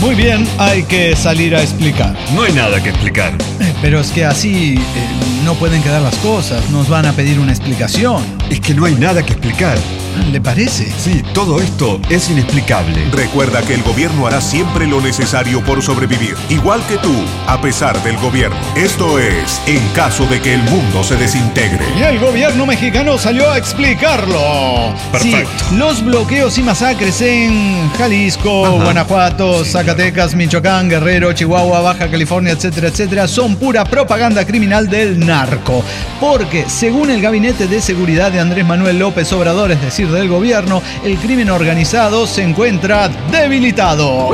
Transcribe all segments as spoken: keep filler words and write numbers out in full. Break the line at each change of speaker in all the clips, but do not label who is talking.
Muy bien, hay que salir a explicar.
No hay nada que explicar.
Eh, pero es que así eh, no pueden quedar las cosas. Nos van a pedir una explicación.
Es que no hay nada que explicar.
¿Le parece?
Sí, todo esto es inexplicable.
Recuerda que el gobierno hará siempre lo necesario por sobrevivir, igual que tú, a pesar del gobierno. Esto es, en caso de que el mundo se desintegre.
Y el gobierno mexicano salió a explicarlo.
Perfecto.
Sí, los bloqueos y masacres en Jalisco,
Ajá.
Guanajuato,
Sí,
Zacatecas, Michoacán, Guerrero, Chihuahua, Baja California, etcétera, etcétera, son pura propaganda criminal del narco. Porque, según el Gabinete de Seguridad de Andrés Manuel López Obrador, es decir, del gobierno, el crimen organizado se encuentra debilitado.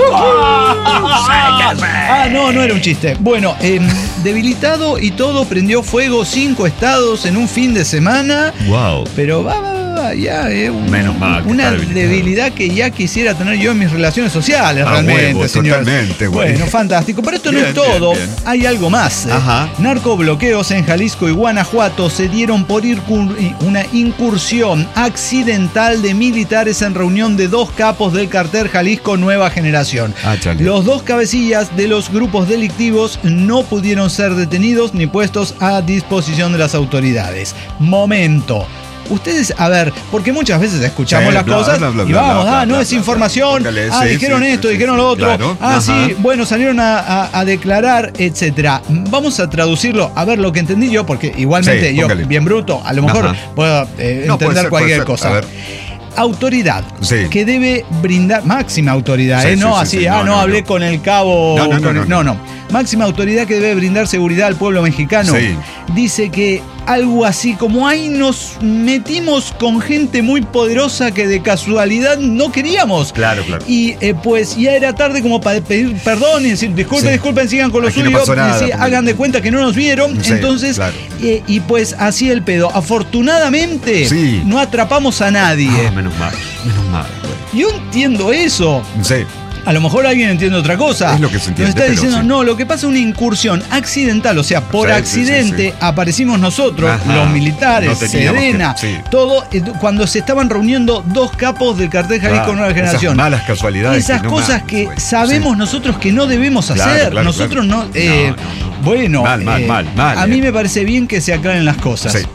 Ah, no, no era un chiste. Bueno, eh, debilitado y todo, prendió fuego cinco estados en un fin de semana.
Wow.
Pero va, va, va, ya, eh, un-
Menos mal que
una
está debilitado.
debilidad que ya quisiera tener yo en mis relaciones sociales,
A
realmente,
huevo,
señores.
totalmente, güey.
Bueno, fantástico. Pero esto
Bien,
no es todo.
bien, bien.
Hay algo más. eh.
Ajá.
Narcobloqueos en Jalisco y Guanajuato se dieron por ircur- una incursión accidental de militares en reunión de dos capos del cartel Jalisco Nueva Generación.
Ah, chale.
Los dos cabecillas de los grupos delictivos no pudieron ser detenidos ni puestos a disposición de las autoridades. Momento. Ustedes, a ver, porque muchas veces escuchamos
Sí,
las
bla,
cosas
bla, bla,
y
bla,
vamos,
bla,
ah,
bla,
no es
bla,
información,
bla, bla,
ah,
sí,
dijeron
sí,
esto,
sí,
dijeron
sí,
lo otro,
claro,
ah,
ajá.
sí, bueno, salieron a, a- a declarar, etcétera. Vamos a traducirlo, a ver lo que entendí yo, porque igualmente
Sí,
yo,
póngale.
bien bruto, a lo mejor
Ajá.
puedo eh,
No,
entender
puede ser,
cualquier
puede ser.
cosa.
A ver.
Autoridad
Sí.
que debe brindar, máxima autoridad,
Sí,
¿eh?
sí,
no
sí,
así,
sí,
ah,
no,
no,
no,
hablé
no.
con el cabo.
No, no, no,
con el-
no,
no, no. Máxima autoridad que debe brindar seguridad al pueblo mexicano.
Sí.
Dice que algo así como ahí nos metimos con gente muy poderosa que de casualidad no queríamos.
Claro, claro.
Y eh, pues ya era tarde como para pedir perdón y decir, disculpen,
Sí.
disculpen, sigan con lo
Aquí no
suyo.
pasó nada,
y decir,
porque-
hagan de cuenta que no nos vieron.
Sí,
Entonces,
claro.
eh, y pues así el pedo. Afortunadamente,
Sí.
no atrapamos a nadie.
Ah, menos mal, menos mal, güey.
Yo entiendo eso.
Sí.
A lo mejor alguien entiende otra cosa.
Es lo que se entiende,
Nos está
pero
diciendo,
sí.
no, lo que pasa es una incursión accidental, o sea, por
Sí, sí,
accidente
sí, sí.
aparecimos nosotros,
Ajá.
los militares,
No teníamos
Sedena,
que- sí.
todo, eh, cuando se estaban reuniendo dos capos del cartel Jalisco
Ah,
Nueva
esas
Generación.
malas casualidades
Esas
que no
cosas
mames,
que
güey.
sabemos
Sí.
nosotros que no debemos
Claro,
hacer.
claro,
nosotros
claro.
no, eh,
No, no, no.
Bueno,
Mal, mal,
eh,
mal, mal,
a mí
eh.
me parece bien que se aclaren las cosas.
Sí.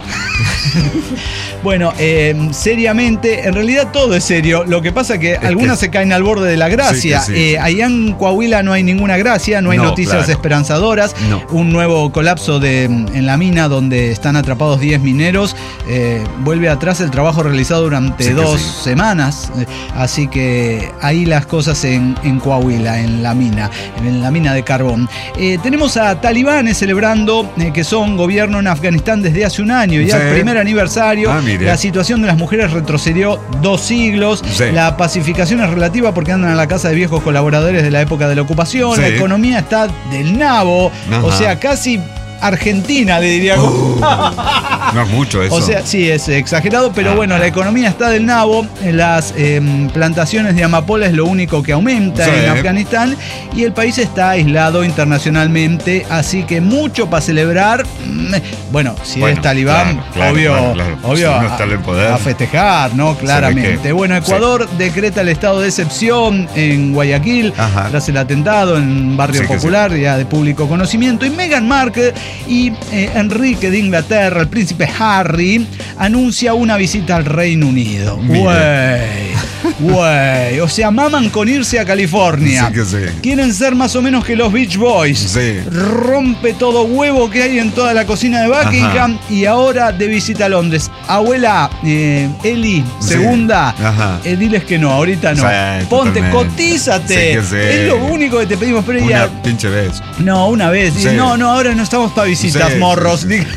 Bueno, eh, seriamente, en realidad todo es serio. Lo que pasa que
que-
algunas se caen al borde de la gracia.
Sí, que sí,
Eh,
sí.
allá en Coahuila no hay ninguna gracia, no hay
No,
noticias
claro.
esperanzadoras.
No.
Un nuevo colapso de, en la mina donde están atrapados diez mineros. Eh, vuelve atrás el trabajo realizado durante
Sí que
dos
sí.
semanas. Eh, así que ahí las cosas en, en Coahuila, en la mina, en la mina de carbón. Eh, tenemos a talibanes celebrando eh, que son gobierno en Afganistán desde hace un año, ya
Sí.
el primer aniversario.
Ah, mire.
La situación de las mujeres retrocedió dos siglos.
Sí.
La pacificación es relativa porque andan a la casa de viejos colaboradores de la época de la ocupación.
Sí.
La economía está del nabo.
Ajá.
O sea, casi Argentina, le diría.
No es mucho eso.
O sea, sí, es exagerado, pero
Ah,
bueno,
ah.
la economía está del nabo. Las eh, plantaciones de amapola es lo único que aumenta
Sí.
en Afganistán y el país está aislado internacionalmente, así que mucho para celebrar. Mm, Bueno, si
Bueno,
es talibán,
claro, claro,
obvio,
claro, claro.
obvio
Si uno
a,
está en el poder.
a festejar, ¿no? Claramente.
que-
Bueno, Ecuador decreta el estado de excepción en Guayaquil
Ajá.
tras el atentado en un barrio
Sí que
popular ya de público conocimiento. Y Meghan Markle y eh, Enrique de Inglaterra, el príncipe Harry, anuncia una visita al Reino Unido.
Mire.
Güey, güey. O sea, maman con irse a California.
Sí que sí.
Quieren ser más o menos que los Beach Boys.
Sí.
Rompe todo huevo que hay en toda la cocina de Buckingham y ahora de visita a Londres. Abuela, eh, Eli,
Sí.
segunda,
Ajá.
eh, diles que no, ahorita no.
Sí,
Ponte,
totalmente.
cotízate.
Sí que sí.
Es lo único que te pedimos, pero ella.
Una pinche vez.
No, una vez.
Sí.
No, no, ahora no estamos para visitas,
Sí,
morros.
sí, sí.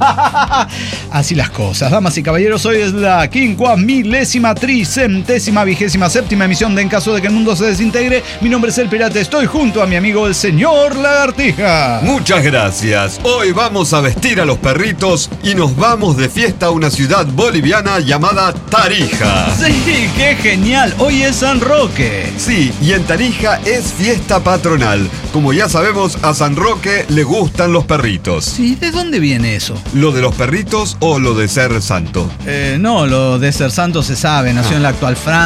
Así las cosas. Damas y caballeros, hoy es la quincuagésima milésima tricentésima vigésima séptima emisión de En caso de que el mundo se desintegre. Mi nombre es El Pirata. Estoy junto a mi amigo el señor Lagartija.
Muchas gracias. Hoy vamos a vestir a los perritos y nos vamos de fiesta a una ciudad boliviana llamada Tarija.
Sí, qué genial. Hoy es San Roque.
Sí, y en Tarija es fiesta patronal. Como ya sabemos, a San Roque le gustan los perritos.
Sí, ¿de dónde viene eso?
¿Lo de los perritos o lo de ser santo?
Eh, no, lo de ser santo se sabe. Nació en la actual Francia.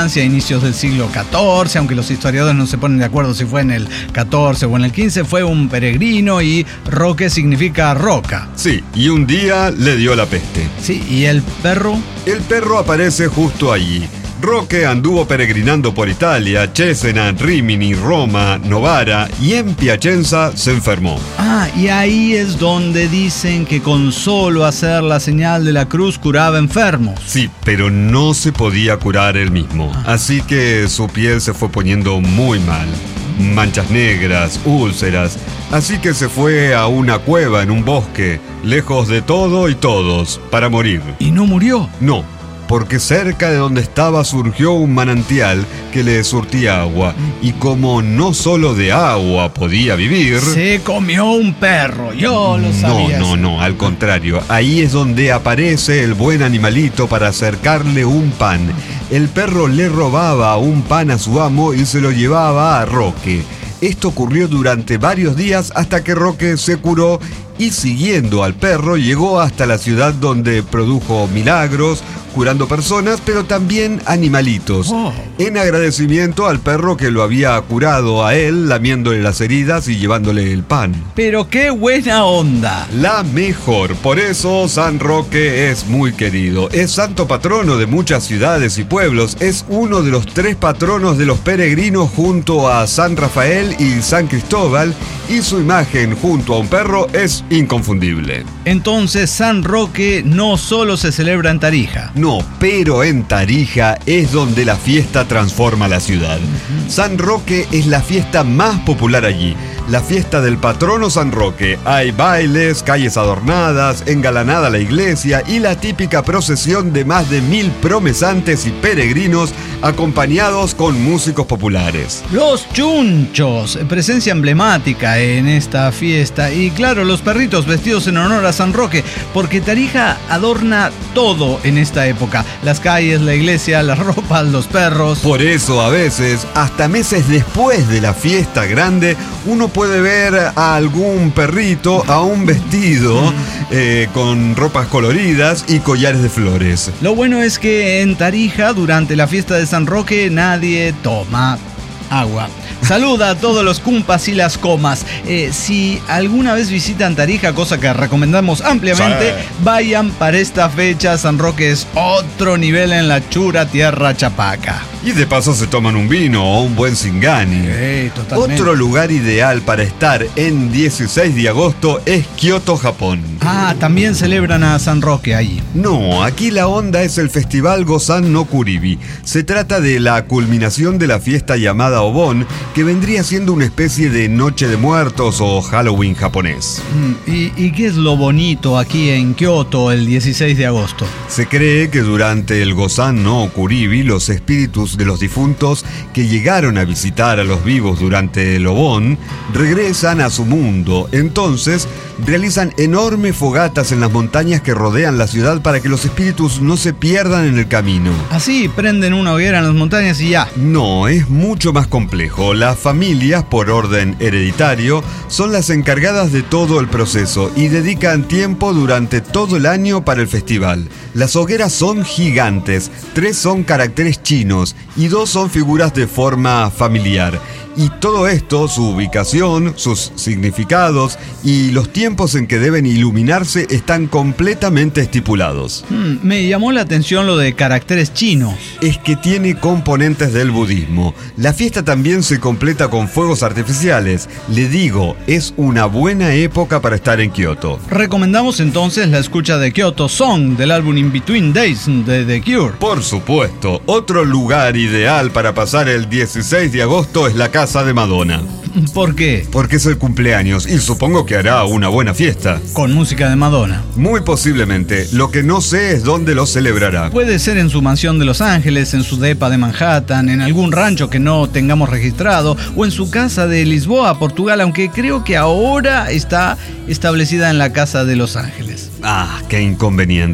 Francia a inicios del siglo catorce, aunque los historiadores no se ponen de acuerdo si fue en el catorce o en el quince, fue un peregrino y roque significa roca.
Sí, y un día le dio la peste.
Sí, ¿y el perro?
El perro aparece justo allí. Roque anduvo peregrinando por Italia, Cesena, Rimini, Roma, Novara y en Piacenza se enfermó.
Ah, y ahí es donde dicen que con solo hacer la señal de la cruz curaba enfermos.
Sí, pero no se podía curar él mismo, así que su piel se fue poniendo muy mal. Manchas negras, úlceras, así que se fue a una cueva en un bosque, lejos de todo y todos, para morir.
¿Y no murió?
No. Porque cerca de donde estaba surgió un manantial que le surtía agua. Y como no solo de agua podía vivir...
Se comió un perro, yo lo sabía.
No, no, no, al contrario. Ahí es donde aparece el buen animalito para acercarle un pan. El perro le robaba un pan a su amo y se lo llevaba a Roque. Esto ocurrió durante varios días hasta que Roque se curó y siguiendo al perro llegó hasta la ciudad donde produjo milagros, curando personas, pero también animalitos. Oh. En agradecimiento al perro que lo había curado a él, lamiéndole las heridas y llevándole el pan.
¡Pero qué buena onda!
La mejor. Por eso San Roque es muy querido. Es santo patrono de muchas ciudades y pueblos. Es uno de los tres patronos de los peregrinos junto a San Rafael y San Cristóbal. Y su imagen junto a un perro es inconfundible.
Entonces San Roque no solo se celebra en Tarija.
No, pero en Tarija es donde la fiesta transforma la ciudad. Uh-huh. San Roque es la fiesta más popular allí. La fiesta del patrono San Roque. Hay bailes, calles adornadas, engalanada la iglesia y la típica procesión de más de mil promesantes y peregrinos acompañados con músicos populares.
Los chunchos, presencia emblemática en esta fiesta. Y claro, los perritos vestidos en honor a San Roque, porque Tarija adorna todo en esta época. Las calles, la iglesia, las ropas, los perros.
Por eso a veces, hasta meses después de la fiesta grande, uno puede ver a algún perrito aún vestido eh, con ropas coloridas y collares de flores.
Lo bueno es que en Tarija, durante la fiesta de San Roque, nadie toma agua. Saluda a todos los cumpas y las comas. Eh, si alguna vez visitan Tarija, cosa que recomendamos ampliamente, sí, vayan para esta fecha. San Roque es otro nivel en la chura tierra chapaca.
Y de paso se toman un vino o un buen singani.
Sí, totalmente.
Otro lugar ideal para estar en dieciséis de agosto es Kioto, Japón.
Ah, también celebran a San Roque ahí.
No, aquí la onda es el Festival Gozan no Kuribi. Se trata de la culminación de la fiesta llamada Obon, que vendría siendo una especie de Noche de Muertos o Halloween japonés.
¿Y, y qué es lo bonito aquí en Kioto el dieciséis de agosto?
Se cree que durante el Gozan no Kuribi, los espíritus de los difuntos que llegaron a visitar a los vivos durante el Obon regresan a su mundo. Entonces realizan enormes fogatas en las montañas que rodean la ciudad para que los espíritus no se pierdan en el camino.
Así prenden una hoguera en las montañas y ya.
No, es mucho más complejo. Las familias, por orden hereditario, son las encargadas de todo el proceso y dedican tiempo durante todo el año para el festival. Las hogueras son gigantes, tres son caracteres chinos y dos son figuras de forma familiar. Y todo esto, su ubicación, sus significados y los tiempos en que deben iluminarse están completamente estipulados.
Hmm, me llamó la atención lo de caracteres chinos.
Es que tiene componentes del budismo. La fiesta también se completa con fuegos artificiales. Le digo, es una buena época para estar en Kioto.
Recomendamos entonces la escucha de Kyoto Song del álbum In Between Days de The Cure.
Por supuesto, otro lugar ideal para pasar el dieciséis de agosto es la casa de Madonna.
¿Por qué?
Porque es el cumpleaños y supongo que hará una buena fiesta.
¿Con música de Madonna?
Muy posiblemente. Lo que no sé es dónde lo celebrará.
Puede ser en su mansión de Los Ángeles, en su depa de Manhattan, en algún rancho que no tengamos registrado o en su casa de Lisboa, Portugal, aunque creo que ahora está establecida en la casa de Los Ángeles.
Ah, qué inconveniente.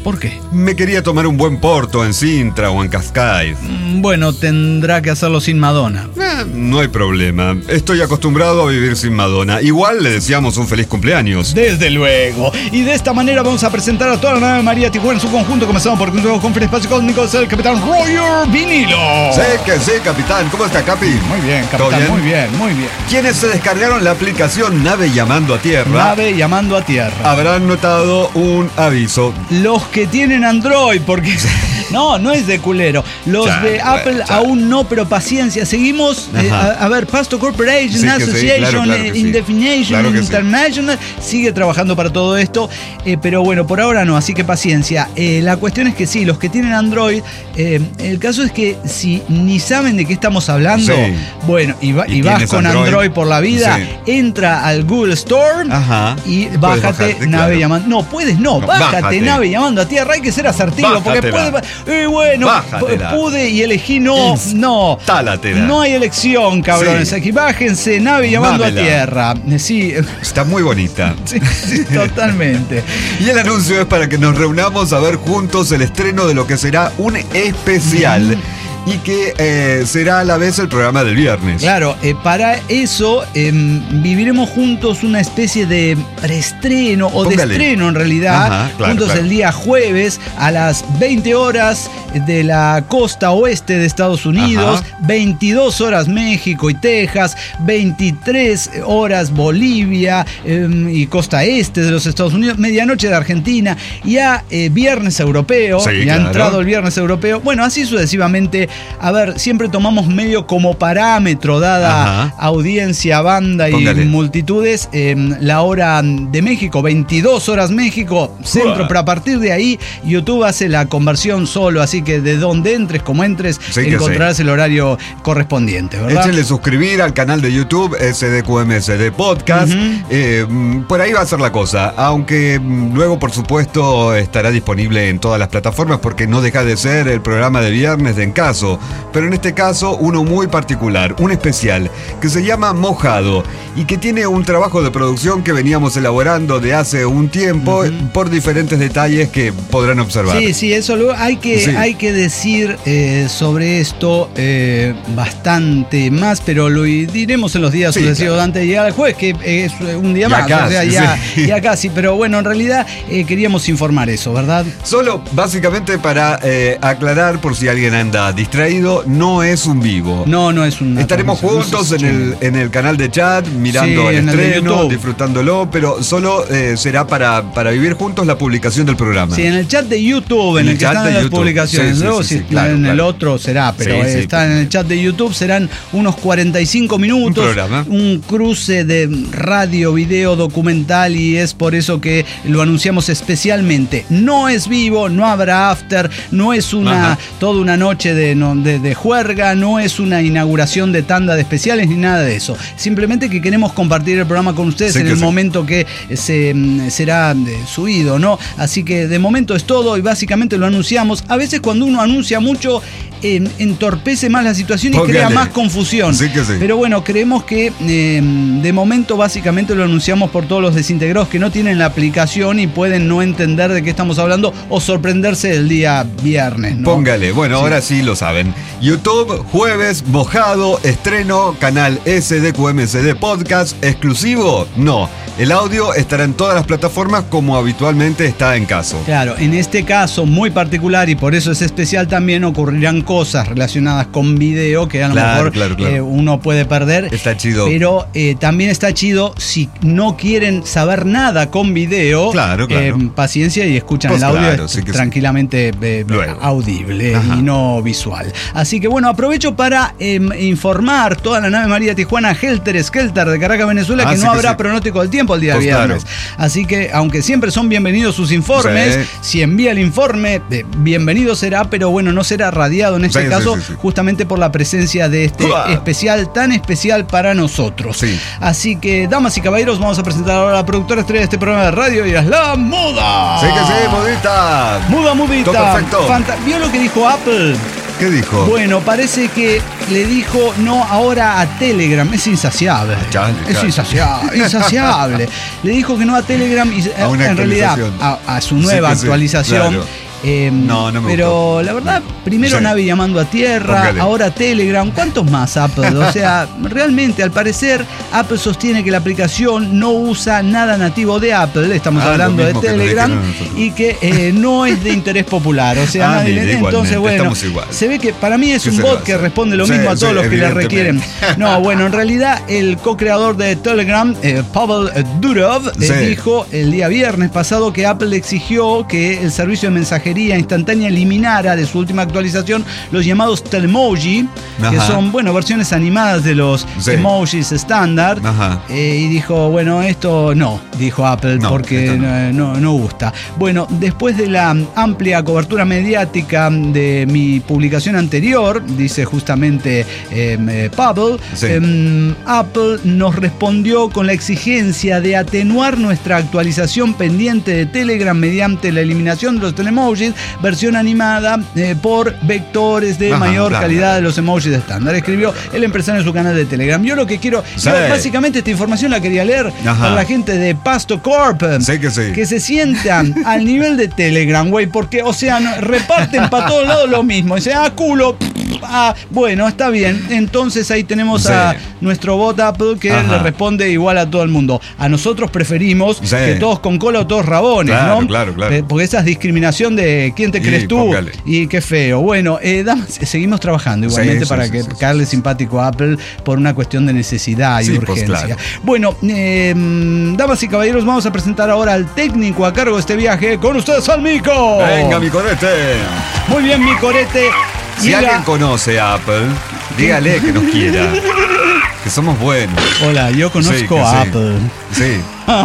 ¿Por qué?
Me quería tomar un buen porto en Sintra o en Cascais.
Mm, Bueno, tendrá que hacerlo sin Madonna.
Eh, no hay problema. Estoy acostumbrado a vivir sin Madonna. Igual le deseamos un feliz cumpleaños.
Desde luego. Y de esta manera vamos a presentar a toda la nave María Tijuana en su conjunto. Comenzamos por continuamos con Fin Espacio Cósmico. Es el capitán Roger Vinilo.
Sé que sí, capitán. ¿Cómo está, Capi?
Muy bien,
¿Todo
capitán.
bien?
Muy bien, muy bien.
Quienes se descargaron la aplicación Nave Llamando a Tierra
Nave llamando a tierra.
habrán notado un aviso.
Los que tienen Android, porque... No, no es de culero. Los
Ya,
de
bueno,
Apple
ya.
aún no, pero paciencia. Seguimos, eh, a,
Ajá.
a ver, Pasto Corporation,
Sí que sí,
Association,
claro, claro que
eh,
sí.
Indefinition
Claro que sí.
International, sigue trabajando para todo esto, eh, pero bueno, por ahora no, así que paciencia. Eh, la cuestión es que sí, los que tienen Android, eh, el caso es que si ni saben de qué estamos hablando,
Sí.
bueno, y, va-
Y
y vas
tienes
con
Android,
Android por la vida,
sí.
entra al Google Store
Ajá.
y
Puedes
bájate
bajarte,
Nave
claro.
Llamando. No, puedes no,
No,
bájate,
bájate.
Nave Llamando a Tierra. Hay que ser asertivo, porque
Bájatela.
puede. Eh, bueno,
Bájatela.
p- pude y elegí no, no.
Instálatela.
No hay elección, cabrones.
Sí.
Aquí bájense, Nave Llamando
Mámela.
a Tierra. Eh, Sí,
Está muy bonita.
sí, sí, totalmente.
Y el anuncio es para que nos reunamos a ver juntos el estreno de lo que será un especial y que eh, será a la vez el programa del viernes.
Claro, eh, para eso eh, viviremos juntos una especie de preestreno o de
Póngale.
estreno en realidad,
Ajá, claro,
juntos
claro.
el día jueves a las veinte horas de la costa oeste de Estados Unidos,
Ajá.
veintidós horas México y Texas, veintitrés horas Bolivia eh, y costa este de los Estados Unidos, medianoche de Argentina, y a eh, viernes europeo,
Sí,
y ha
claro.
entrado el viernes europeo, bueno, así sucesivamente. A ver, siempre tomamos medio como parámetro, dada
Ajá.
audiencia, banda y
Póngale.
multitudes, eh, la hora de México, veintidós horas México, centro,
Uah.
pero a partir de ahí YouTube hace la conversión solo, así que de donde entres, como entres,
Sí que
encontrarás el horario correspondiente, ¿verdad?
Échenle suscribir al canal de YouTube S D Q M S D Podcast.
Ujú.
Eh, mm, por ahí va a ser la cosa. Aunque mm, luego, por supuesto, estará disponible en todas las plataformas porque no deja de ser el programa de viernes de En Caso. Pero en este caso, uno muy particular, un especial, que se llama Mojado y que tiene un trabajo de producción que veníamos elaborando de hace un tiempo por diferentes detalles que podrán observar.
Sí, sí, eso luego hay que,
Sí.
hay que decir eh, sobre esto eh, bastante más, pero lo diremos en los días
Sí,
sucesivos
claro.
antes de llegar al jueves, que es un día
Ya
más,
casi,
o sea, ya,
sí.
ya casi, pero bueno, en realidad eh, queríamos informar eso, ¿verdad?
Solo básicamente para eh, aclarar por si alguien anda distraído, no es un vivo.
No, no es un.
Estaremos juntos en el, en el canal de chat, mirando
Sí,
el
en el de
estreno,
YouTube.
disfrutándolo, pero solo eh, será para, para vivir juntos la publicación del programa.
Sí, en el chat de YouTube, en,
En
el,
el
que
chat
están
de
las
YouTube.
publicaciones.
Sí, sí,
Luego,
sí,
si
sí, claro,
en el
claro.
otro será, pero
Sí, sí.
está en el chat de YouTube, serán unos cuarenta y cinco minutos.
Un programa.
Un cruce de radio, video, documental, y es por eso que lo anunciamos especialmente. No es vivo, no habrá after, no es una
Ajá.
toda una noche de, no, de, de juerga, no es una inauguración de tanda de especiales ni nada de eso. Simplemente que queremos compartir el programa con ustedes
Sí
en
que
el
sí.
momento que se mm, será eh, subido, ¿no? Así que de momento es todo y básicamente lo anunciamos. A veces cuando uno anuncia mucho eh, entorpece más la situación y
Póngale.
crea más confusión.
Sí que sí.
Pero bueno, creemos que eh, de momento básicamente lo anunciamos por todos los desintegrados que no tienen la aplicación y pueden no entender de qué estamos hablando o sorprenderse del día viernes, ¿no?
Póngale, bueno,
Sí.
ahora sí lo saben. YouTube, jueves, Mojado, estreno, canal S D Q M S D Podcast, exclusivo, no. El audio estará en todas las plataformas como habitualmente está En Caso.
Claro, en este caso muy particular y por eso es especial también ocurrirán cosas relacionadas con video que a lo
Claro,
mejor
claro, claro.
eh, uno puede perder.
Está chido.
Pero eh, también está chido si no quieren saber nada con video.
Claro, claro.
eh, paciencia y escuchan
Pues
el audio
claro,
es
sí que sí.
tranquilamente eh,
Luego.
audible
Ajá.
y no visual. Así que bueno, aprovecho para eh, informar toda la nave María Tijuana Helter Skelter de Caracas, Venezuela,
Ah,
que
sí
no
que
habrá
sí.
pronóstico del tiempo el día
Pues
viernes.
claro.
Así que, aunque siempre son bienvenidos sus informes,
Sí.
si envía el informe, eh, bienvenido será, pero bueno, no será radiado en este
Sí, sí,
caso,
sí, sí.
justamente por la presencia de este
¡Uah!
especial, tan especial para nosotros.
Sí.
Así que, damas y caballeros, vamos a presentar ahora a la productora estrella de este programa de radio y es la Muda.
Sí que sí, modita.
Muda, mudita.
Todo perfecto.
Fanta- ¿Vio lo que dijo Apple?
¿Qué dijo?
Bueno, parece que le dijo no ahora a Telegram. Es insaciable.
Chale,
es
chale.
insaciable. Insaciable. Le dijo que no a Telegram y
A una
en realidad a, a su nueva
Sí, que sí,
actualización.
claro.
Eh,
No, no me
pero
gustó.
la verdad, primero
Sí.
Navi llamando a tierra,
Póngale.
ahora Telegram. ¿Cuántos más Apple? O sea, realmente, al parecer, Apple sostiene que la aplicación no usa nada nativo de Apple. Estamos
Ah, lo
hablando de
mismo que nos
Telegram.
dijeron a nosotros.
Y que eh, no es de interés popular. O sea,
Ah,
nadie
mire,
le-
igualmente,
entonces, bueno,
estamos igual.
se ve que para mí es
¿Qué
un
se le va
bot
a
que
hacer?
responde lo
Sí,
mismo a todos
sí,
los que le requieren.
evidentemente.
No, bueno, en realidad, el co-creador de Telegram, eh, Pavel Durov, eh,
Sí.
dijo el día viernes pasado que Apple exigió que el servicio de mensajería instantánea eliminara de su última actualización los llamados Telemoji, que
Ajá.
son, bueno, versiones animadas de los
Sí.
emojis estándar.
Ajá.
Eh, y dijo, bueno, esto no, dijo Apple,
No,
porque
esto no.
no. No, no gusta. Bueno, después de la amplia cobertura mediática de mi publicación anterior, dice justamente eh, eh, Pavel,
Sí.
em, Apple nos respondió con la exigencia de atenuar nuestra actualización pendiente de Telegram mediante la eliminación de los Telemojis, versión animada eh, por vectores de
Ajá,
mayor
claro,
calidad
claro.
de los emojis estándar, escribió el empresario en su canal de Telegram. Yo lo que quiero,
Sí.
yo básicamente esta información la quería leer
Ajá.
para la gente de Pasto Corp,
Sé que sí.
que se sientan al nivel de Telegram, güey, porque, o sea, no- reparten para todos lados lo mismo. Dice, ah, culo, ah, bueno, está bien. Entonces ahí tenemos
Sí.
a nuestro bot Apple que
Ajá.
le responde igual a todo el mundo. A nosotros preferimos
Sí.
que todos con cola o todos rabones,
Claro,
¿no?
claro, claro.
Eh, Porque esa es discriminación de quién te
Y
crees tú.
póngale.
Y qué feo. Bueno, eh, damas, seguimos trabajando igualmente
Sí, sí,
para
sí,
que
sí, sí.
caerle simpático a Apple por una cuestión de necesidad y
Sí, pues,
urgencia.
claro.
Bueno, eh, damas y caballeros, vamos a presentar ahora al técnico a cargo de este viaje. Con ustedes, al Mico.
Venga, mi corete.
Muy bien, mi corete.
Si
Llega-
alguien conoce a Apple, dígale que nos quiera. Que somos buenos.
Hola, yo conozco
Sí, que
a
sí.
Apple.
Sí.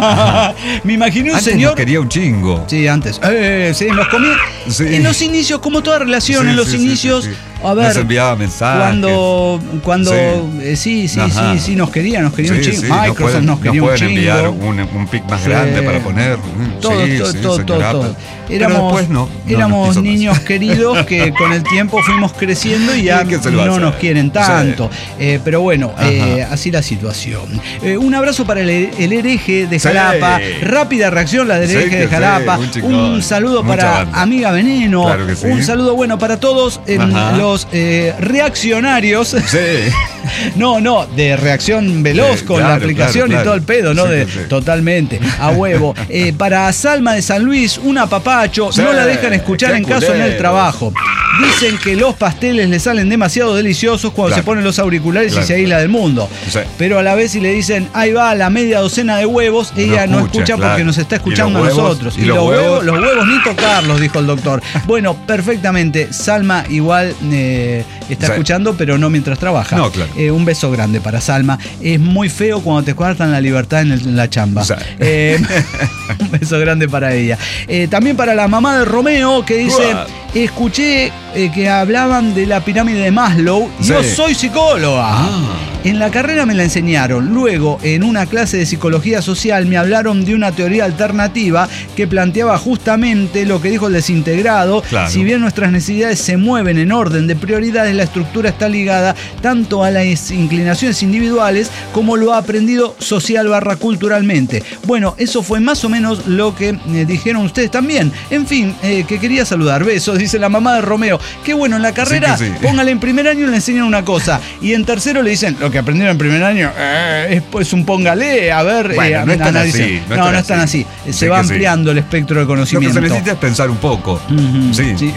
Me imaginé un
Antes
señor.
nos quería un chingo.
Sí, antes. Eh, sí, nos comí.
Sí.
En los inicios, como toda relación,
Sí,
en los
sí, sí,
inicios.
sí, sí.
A ver.
Nos enviaba mensajes.
Cuando, cuando,
Sí.
eh, sí, sí,
Ajá.
sí, sí, nos quería, nos quería un
Sí,
chingo.
sí, nos
Microsoft
pueden,
nos quería
nos
un
pueden
chingo.
enviar un, un pic más
Sí.
grande para poner. Mm,
Todo,
sí,
todo,
sí,
todo,
señor
todo,
Apple.
todo.
Pero
Éramos,
después no. no
éramos
nos quiso más.
niños queridos que con el tiempo fuimos creciendo y ya
¿Y qué se le va a
no
hacer?
nos quieren tanto.
Sí.
Eh, pero bueno,
Ajá.
eh, así la situación. Eh, un abrazo para el, el hereje de
Sí.
Jalapa. Rápida reacción la del
Sí,
hereje
que
de
sí,
Jalapa.
un
un,
chingón.
saludo
Mucha
para
banda.
Amiga Veneno.
Claro que sí.
Un saludo bueno para todos eh,
Ajá.
los eh, reaccionarios.
Sí.
No, no, de reacción veloz
Sí,
con
claro,
la aplicación
claro,
y todo el pedo, ¿no?
claro.
De,
Sí, sí, sí.
Totalmente, a huevo. Eh, para Salma de San Luis, un apapacho,
Sí,
no la dejan escuchar
qué
en caso en el
culeros.
trabajo. Dicen que los pasteles le salen demasiado deliciosos cuando
Claro.
se ponen los auriculares
Claro.
y se aísla del mundo.
Sí.
Pero a la vez si le dicen, ahí va la media docena de huevos, ella no escucha,
escucha,
porque
claro.
nos está
Y
escuchando
los
a
huevos,
nosotros.
y los
los huevos,
huevos.
los huevos ni tocarlos, dijo el doctor. Bueno, perfectamente. Salma igual eh, está
Sí.
escuchando, pero no mientras trabaja.
No, claro.
Eh, un beso grande para Salma. Es muy feo cuando te cortan la libertad en, el- en la chamba.
Sí.
Eh, un beso grande para ella. Eh, también para la mamá de Romeo, que dice:
Uah.
escuché eh, que hablaban de la pirámide de Maslow. Yo
Sí.
soy psicóloga.
Ah.
En la carrera me la enseñaron. Luego, en una clase de psicología social, me hablaron de una teoría alternativa que planteaba justamente lo que dijo el desintegrado.
Claro.
Si bien nuestras necesidades se mueven en orden de prioridades, la estructura está ligada tanto a las inclinaciones individuales como lo ha aprendido social barra culturalmente. Bueno, eso fue más o menos lo que eh, dijeron ustedes también. En fin, eh, que quería saludar. Besos, dice la mamá de Romeo. Qué bueno, en la carrera,
Sí que sí.
póngale en primer año le enseñan una cosa y en tercero le dicen, lo que aprendieron en primer año eh, es pues un póngale, a ver,
Bueno,
eh,
no es tan
analicen.
así, no
No,
es tan
no es tan así.
así.
Se
Sí
va
que sí.
ampliando el espectro de
Lo que
conocimiento.
se necesita es pensar un poco.
Ujú,
Sí.
sí.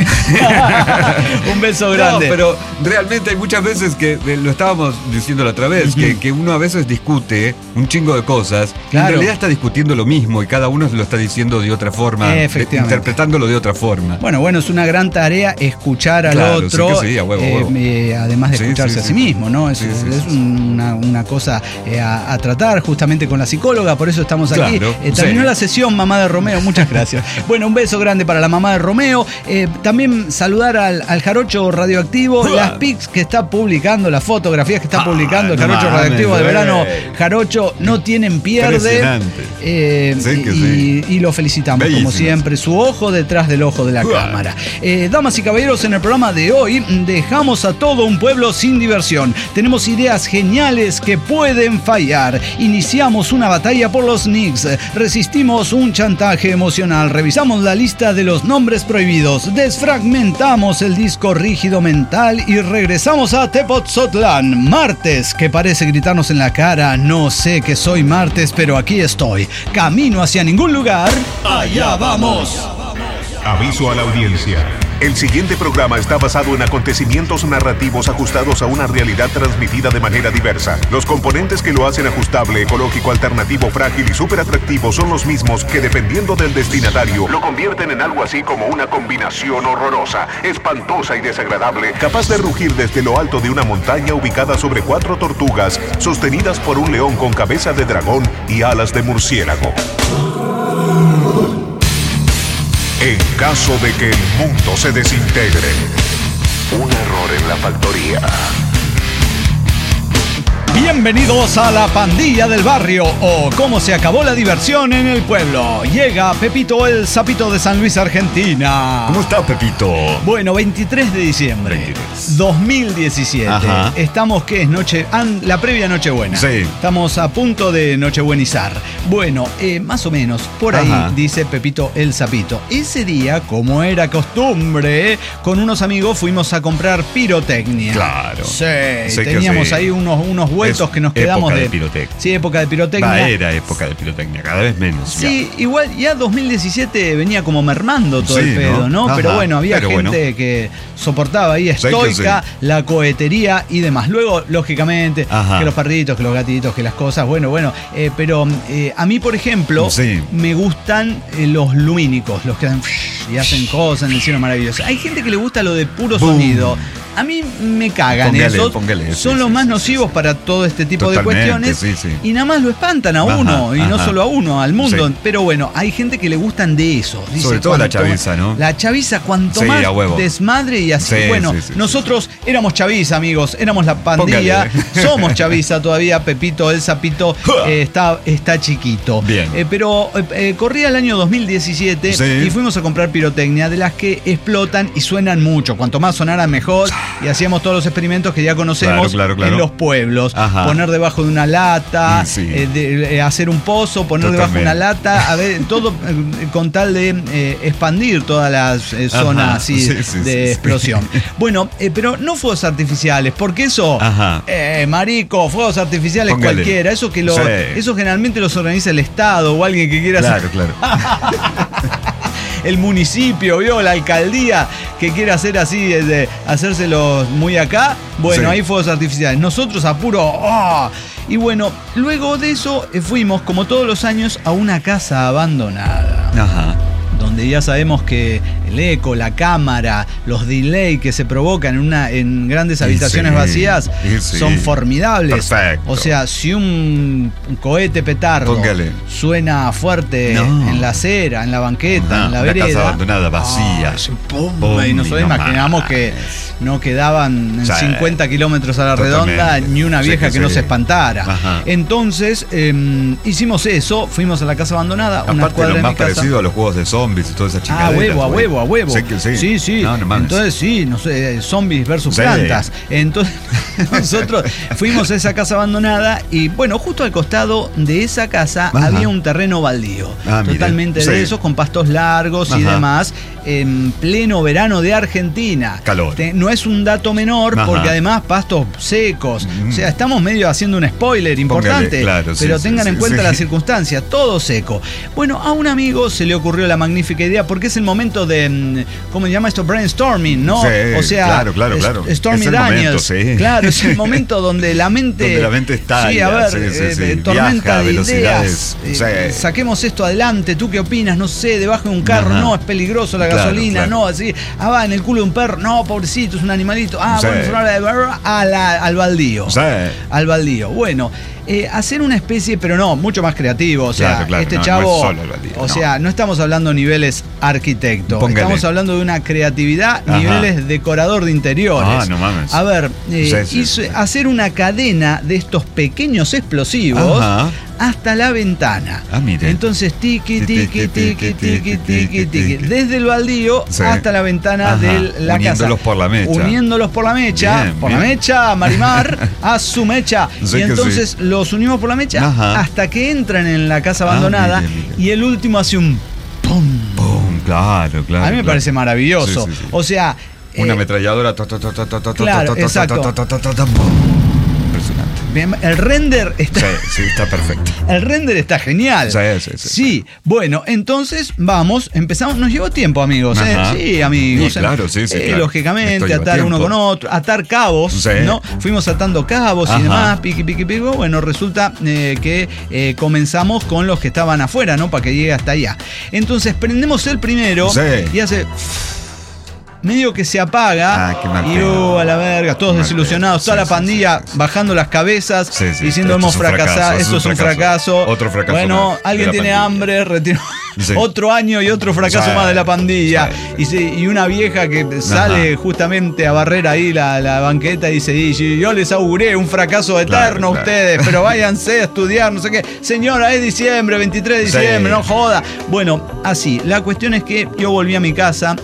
Un beso grande.
No, pero realmente hay muchas veces que, eh, lo estábamos diciendo la otra vez, que, que uno a veces discute un chingo de cosas, y
Claro.
en realidad está discutiendo lo mismo y cada uno lo está diciendo de otra forma, de-
Efectivamente.
interpretándolo de otra forma.
Bueno, bueno, es una gran tarea escuchar al
Claro,
otro,
sí que sí, a huevo, a
eh,
huevo.
eh, además de
Sí,
escucharse
sí,
a sí
sí.
mismo, ¿no? Es,
Sí, sí,
es
sí.
una, una cosa eh, a, a tratar justamente con la psicóloga, por eso estamos aquí.
Claro,
Eh, terminó
sí.
la sesión, mamá de Romeo, muchas gracias. Bueno, un beso grande para la mamá de Romeo. Eh, también saludar al, al Jarocho Radioactivo,
Uah.
las pics que está publicando, las fotografías que está
Ah,
publicando el
no
Jarocho
mames,
Radioactivo de
güey.
verano. Jarocho, no tienen pierde.
Impresionante.
Eh,
Sí que
y,
sí.
y lo felicitamos,
Bellísimas.
como siempre, su ojo detrás del ojo de la
Uah.
cámara. Eh, damas y caballeros, en el programa de hoy dejamos a todo un pueblo sin diversión. Tenemos ideas geniales que pueden fallar. Iniciamos una batalla por los Knicks. Resistimos un chantaje emocional. Revisamos la lista de los nombres prohibidos. Desfragmentamos el disco rígido mental y regresamos a Tepoztlán. Martes, que parece gritarnos en la cara. No sé que soy martes, pero aquí estoy. Camino hacia ningún lugar. ¡Allá vamos!
Aviso a la audiencia. El siguiente programa está basado en acontecimientos narrativos ajustados a una realidad transmitida de manera diversa. Los componentes que lo hacen ajustable, ecológico, alternativo, frágil y súper atractivo son los mismos que, dependiendo del destinatario, lo convierten en algo así como una combinación horrorosa, espantosa y desagradable, capaz de rugir desde lo alto de una montaña ubicada sobre cuatro tortugas, sostenidas por un león con cabeza de dragón y alas de murciélago. En caso de que el mundo se desintegre, un error en la factoría.
Bienvenidos a la pandilla del barrio, o cómo se acabó la diversión en el pueblo. Llega Pepito el Sapito de San Luis, Argentina.
¿Cómo estás, Pepito?
Bueno, veintitrés de diciembre
veintitrés.
dos mil diecisiete.
Ajá.
Estamos, ¿qué es? Noche, an, la previa Nochebuena.
Sí.
Estamos a punto de Nochebuenizar. Bueno, eh, más o menos, por ahí,
Ajá.
dice Pepito el Sapito. Ese día, como era costumbre, con unos amigos fuimos a comprar pirotecnia.
Claro.
Sí,
Sé que
teníamos
sí.
ahí unos, unos vueltos
Es
que nos quedamos
época
de,
de pirotecnia.
Sí, época de pirotecnia.
Va, era época de pirotecnia, cada vez menos.
Sí, igual ya dos mil diecisiete venía como mermando todo
Sí,
el pedo, ¿no?
¿no?
Pero
Ajá,
bueno, había
pero
gente
bueno.
que soportaba ahí
Sí,
estoica
que sí.
la cohetería y demás. Luego, lógicamente,
Ajá.
que los perritos, que los gatitos, que las cosas, bueno, bueno. Eh, pero eh, a mí, por ejemplo,
Sí.
me gustan eh, los lumínicos, los que hacen y hacen cosas en el cielo maravilloso. Hay gente que le gusta lo de puro
Boom.
sonido. A mí me cagan
Póngale,
esos.
póngale,
Son
sí,
los
sí,
más
sí,
nocivos
sí.
para todo este tipo
Totalmente,
de cuestiones.
sí, sí.
Y nada más lo espantan a
Ajá,
uno. Y no
ajá.
solo a uno, al mundo.
Sí.
Pero bueno, hay gente que le gustan de eso. Dice,
Sobre todo la
cuanto-
chaviza, ¿no?
La chaviza, cuanto
Sí,
más
a huevo.
desmadre y así.
Sí,
bueno,
sí, sí,
nosotros éramos chaviza, amigos. Éramos la pandilla.
Póngale.
Somos chaviza todavía. Pepito, el Sapito, eh, está, está chiquito.
Bien.
Eh, pero eh, eh, corría el año dos mil diecisiete
Sí.
y fuimos a comprar pirotecnia de las que explotan y suenan mucho. Cuanto más sonaran, mejor. Y hacíamos todos los experimentos que ya conocemos
Claro, claro, claro.
en los pueblos.
Ajá.
Poner debajo de una lata,
Y sí.
eh, de- eh, hacer un pozo, poner debajo de una
Totalmente.
lata, a ver, todo eh, con tal de eh, expandir todas las eh, zonas
Ajá.
así
Sí, sí,
de
sí, sí.
explosión. Bueno, eh, pero no fuegos artificiales, porque eso,
Ajá.
eh, marico, fuegos artificiales
Póngale.
cualquiera, eso que lo,
Sí.
eso generalmente los organiza el Estado o alguien que quiera hacer.
Claro, claro.
El municipio, ¿vio? La alcaldía que quiere hacer así, eh, de hacérselos muy acá. Bueno,
Sí.
hay fuegos artificiales. Nosotros a puro. ¡Oh! Y bueno, luego de eso eh, fuimos, como todos los años, a una casa abandonada.
Ajá.
Donde ya sabemos que el eco, la cámara, los delay que se provocan en, una, en grandes
Y
habitaciones
sí,
vacías
y sí.
son formidables.
Perfecto.
O sea, si un cohete petardo
Póngale.
suena fuerte
No.
en la acera, en la banqueta,
Ajá,
en la
una
vereda.
casa abandonada, vacía.
Ah, es un pum,
Pum,
y nosotros
y no
imaginamos
más.
que no quedaban en
Sí.
cincuenta kilómetros a la
Totalmente.
redonda ni una
Sí
vieja
que
que no
sí.
se espantara.
Ajá.
Entonces, eh, hicimos eso, fuimos a la casa abandonada, una
Aparte,
cuadra
lo
de
más
mi casa.
parecido a los juegos de zombies y todas esas
Ah,
chingaderas.
huevo, a
güey.
huevo, a huevo.
Sé que sí.
Sí, sí.
No, no mames.
Entonces sí, no sé, zombies versus
Sí.
plantas. Entonces nosotros fuimos a esa casa abandonada y bueno, justo al costado de esa casa
Ajá.
había un terreno baldío.
Ah, mire.
Totalmente
Sí.
de esos, con pastos largos y
Ajá.
demás, en pleno verano de Argentina.
Calor.
Te- no es un dato menor
Ajá.
porque además pastos secos.
Mm.
O sea, estamos medio haciendo un spoiler importante.
Póngale, claro, sí,
pero
sí,
tengan
sí,
en cuenta
sí.
las circunstancias, todo seco. Bueno, a un amigo se le ocurrió la magnífica idea porque es el momento de, mm, ¿cómo se llama esto? Brainstorming, ¿no?
Sí,
o sea,
claro, claro,
es-
claro.
Stormy
Es el
Daniels.
momento, sí.
Claro, es el momento donde la mente.
Donde la mente estalla,
Sí, a ver,
sí, sí,
eh,
sí.
eh, tormenta
Viaja a
de
velocidades,
ideas. Eh,
sí.
Saquemos esto adelante. ¿Tú qué opinas? No sé, debajo de un carro,
Ajá.
no, es peligroso la
Claro,
gasolina,
claro.
no, así. Ah, va, en el culo de un perro, no, pobrecito, es un animalito. Ah,
Sí.
bueno, es una hora de a la- al baldío.
Sí.
Al baldío. Bueno, eh, hacer una especie, pero no, mucho más creativo. O sea,
Claro, claro,
este
no, no
chavo.
es solo el baldío,
o
no.
sea, no estamos hablando niveles arquitecto.
Póngale.
estamos hablando de una creatividad,
Ajá.
niveles decorador de interiores.
Ah, no mames.
A ver, eh,
Sí, sí,
hizo-
sí.
hacer una cadena de estos pequeños explosivos
Ajá.
hasta la ventana.
Ah, mire.
Entonces, tiqui, tiqui, tiqui, tiqui, tiqui, tiqui, desde el baldío
Sí.
hasta la ventana
Ajá.
de la
Uniéndolos
casa.
por la mecha.
Uniéndolos por la mecha.
Bien,
por
bien.
la mecha, Marimar, a su mecha.
Sí
y
que
entonces los unimos por la mecha
Ajá.
hasta que entran en la casa
Ah,
abandonada.
mire, mire.
Y el último hace un ¡pum!
Pum, claro, claro.
A mí me
claro.
parece maravilloso.
Sí, sí, sí.
O sea.
Una
eh,
ametralladora. to, to, to, to, to, to,
Claro,
to, to,
exacto.
to, to, to, to, to, pum. Impresionante.
bien, el render está.
Sí, sí, está perfecto.
El render está genial.
Sí, sí, sí.
Sí, bueno, entonces vamos, empezamos, nos llevó tiempo, amigos. ¿eh?
Ajá.
Sí, amigos.
Sí, claro, sí, sí,
Eh,
claro.
Lógicamente,
Esto lleva
atar uno
tiempo.
con otro, atar cabos,
Sí.
¿no? Fuimos atando cabos
Ajá.
y demás, piqui, piqui, piqui. Bueno, resulta eh, que eh, comenzamos con los que estaban afuera, ¿no? Para que llegue hasta allá. Entonces prendemos el primero
Sí.
y hace. Medio que se apaga
Ah, qué mal
y
pedo.
oh, a la verga, todos
Mal
desilusionados,
pedo.
toda
Sí,
la
sí,
pandilla
sí, sí.
bajando las cabezas,
Sí, sí,
diciendo
esto
hemos
es un fracaso,
fracasado,
es
esto
un
es un
fracaso.
fracaso.
Otro fracaso
Bueno,
más de
alguien
la
tiene
pandilla.
hambre, retiró
Sí.
otro año y otro fracaso
Sí,
más de la pandilla.
sí,
Y, se- y una vieja que sale justamente a barrer ahí la, la banqueta y dice, y yo les auguré un fracaso eterno
Claro,
a
claro.
ustedes, pero váyanse a estudiar, no sé qué. Señora, es diciembre, veintitrés de diciembre,
Sí.
no joda. Bueno, así, la cuestión es que yo volví a mi casa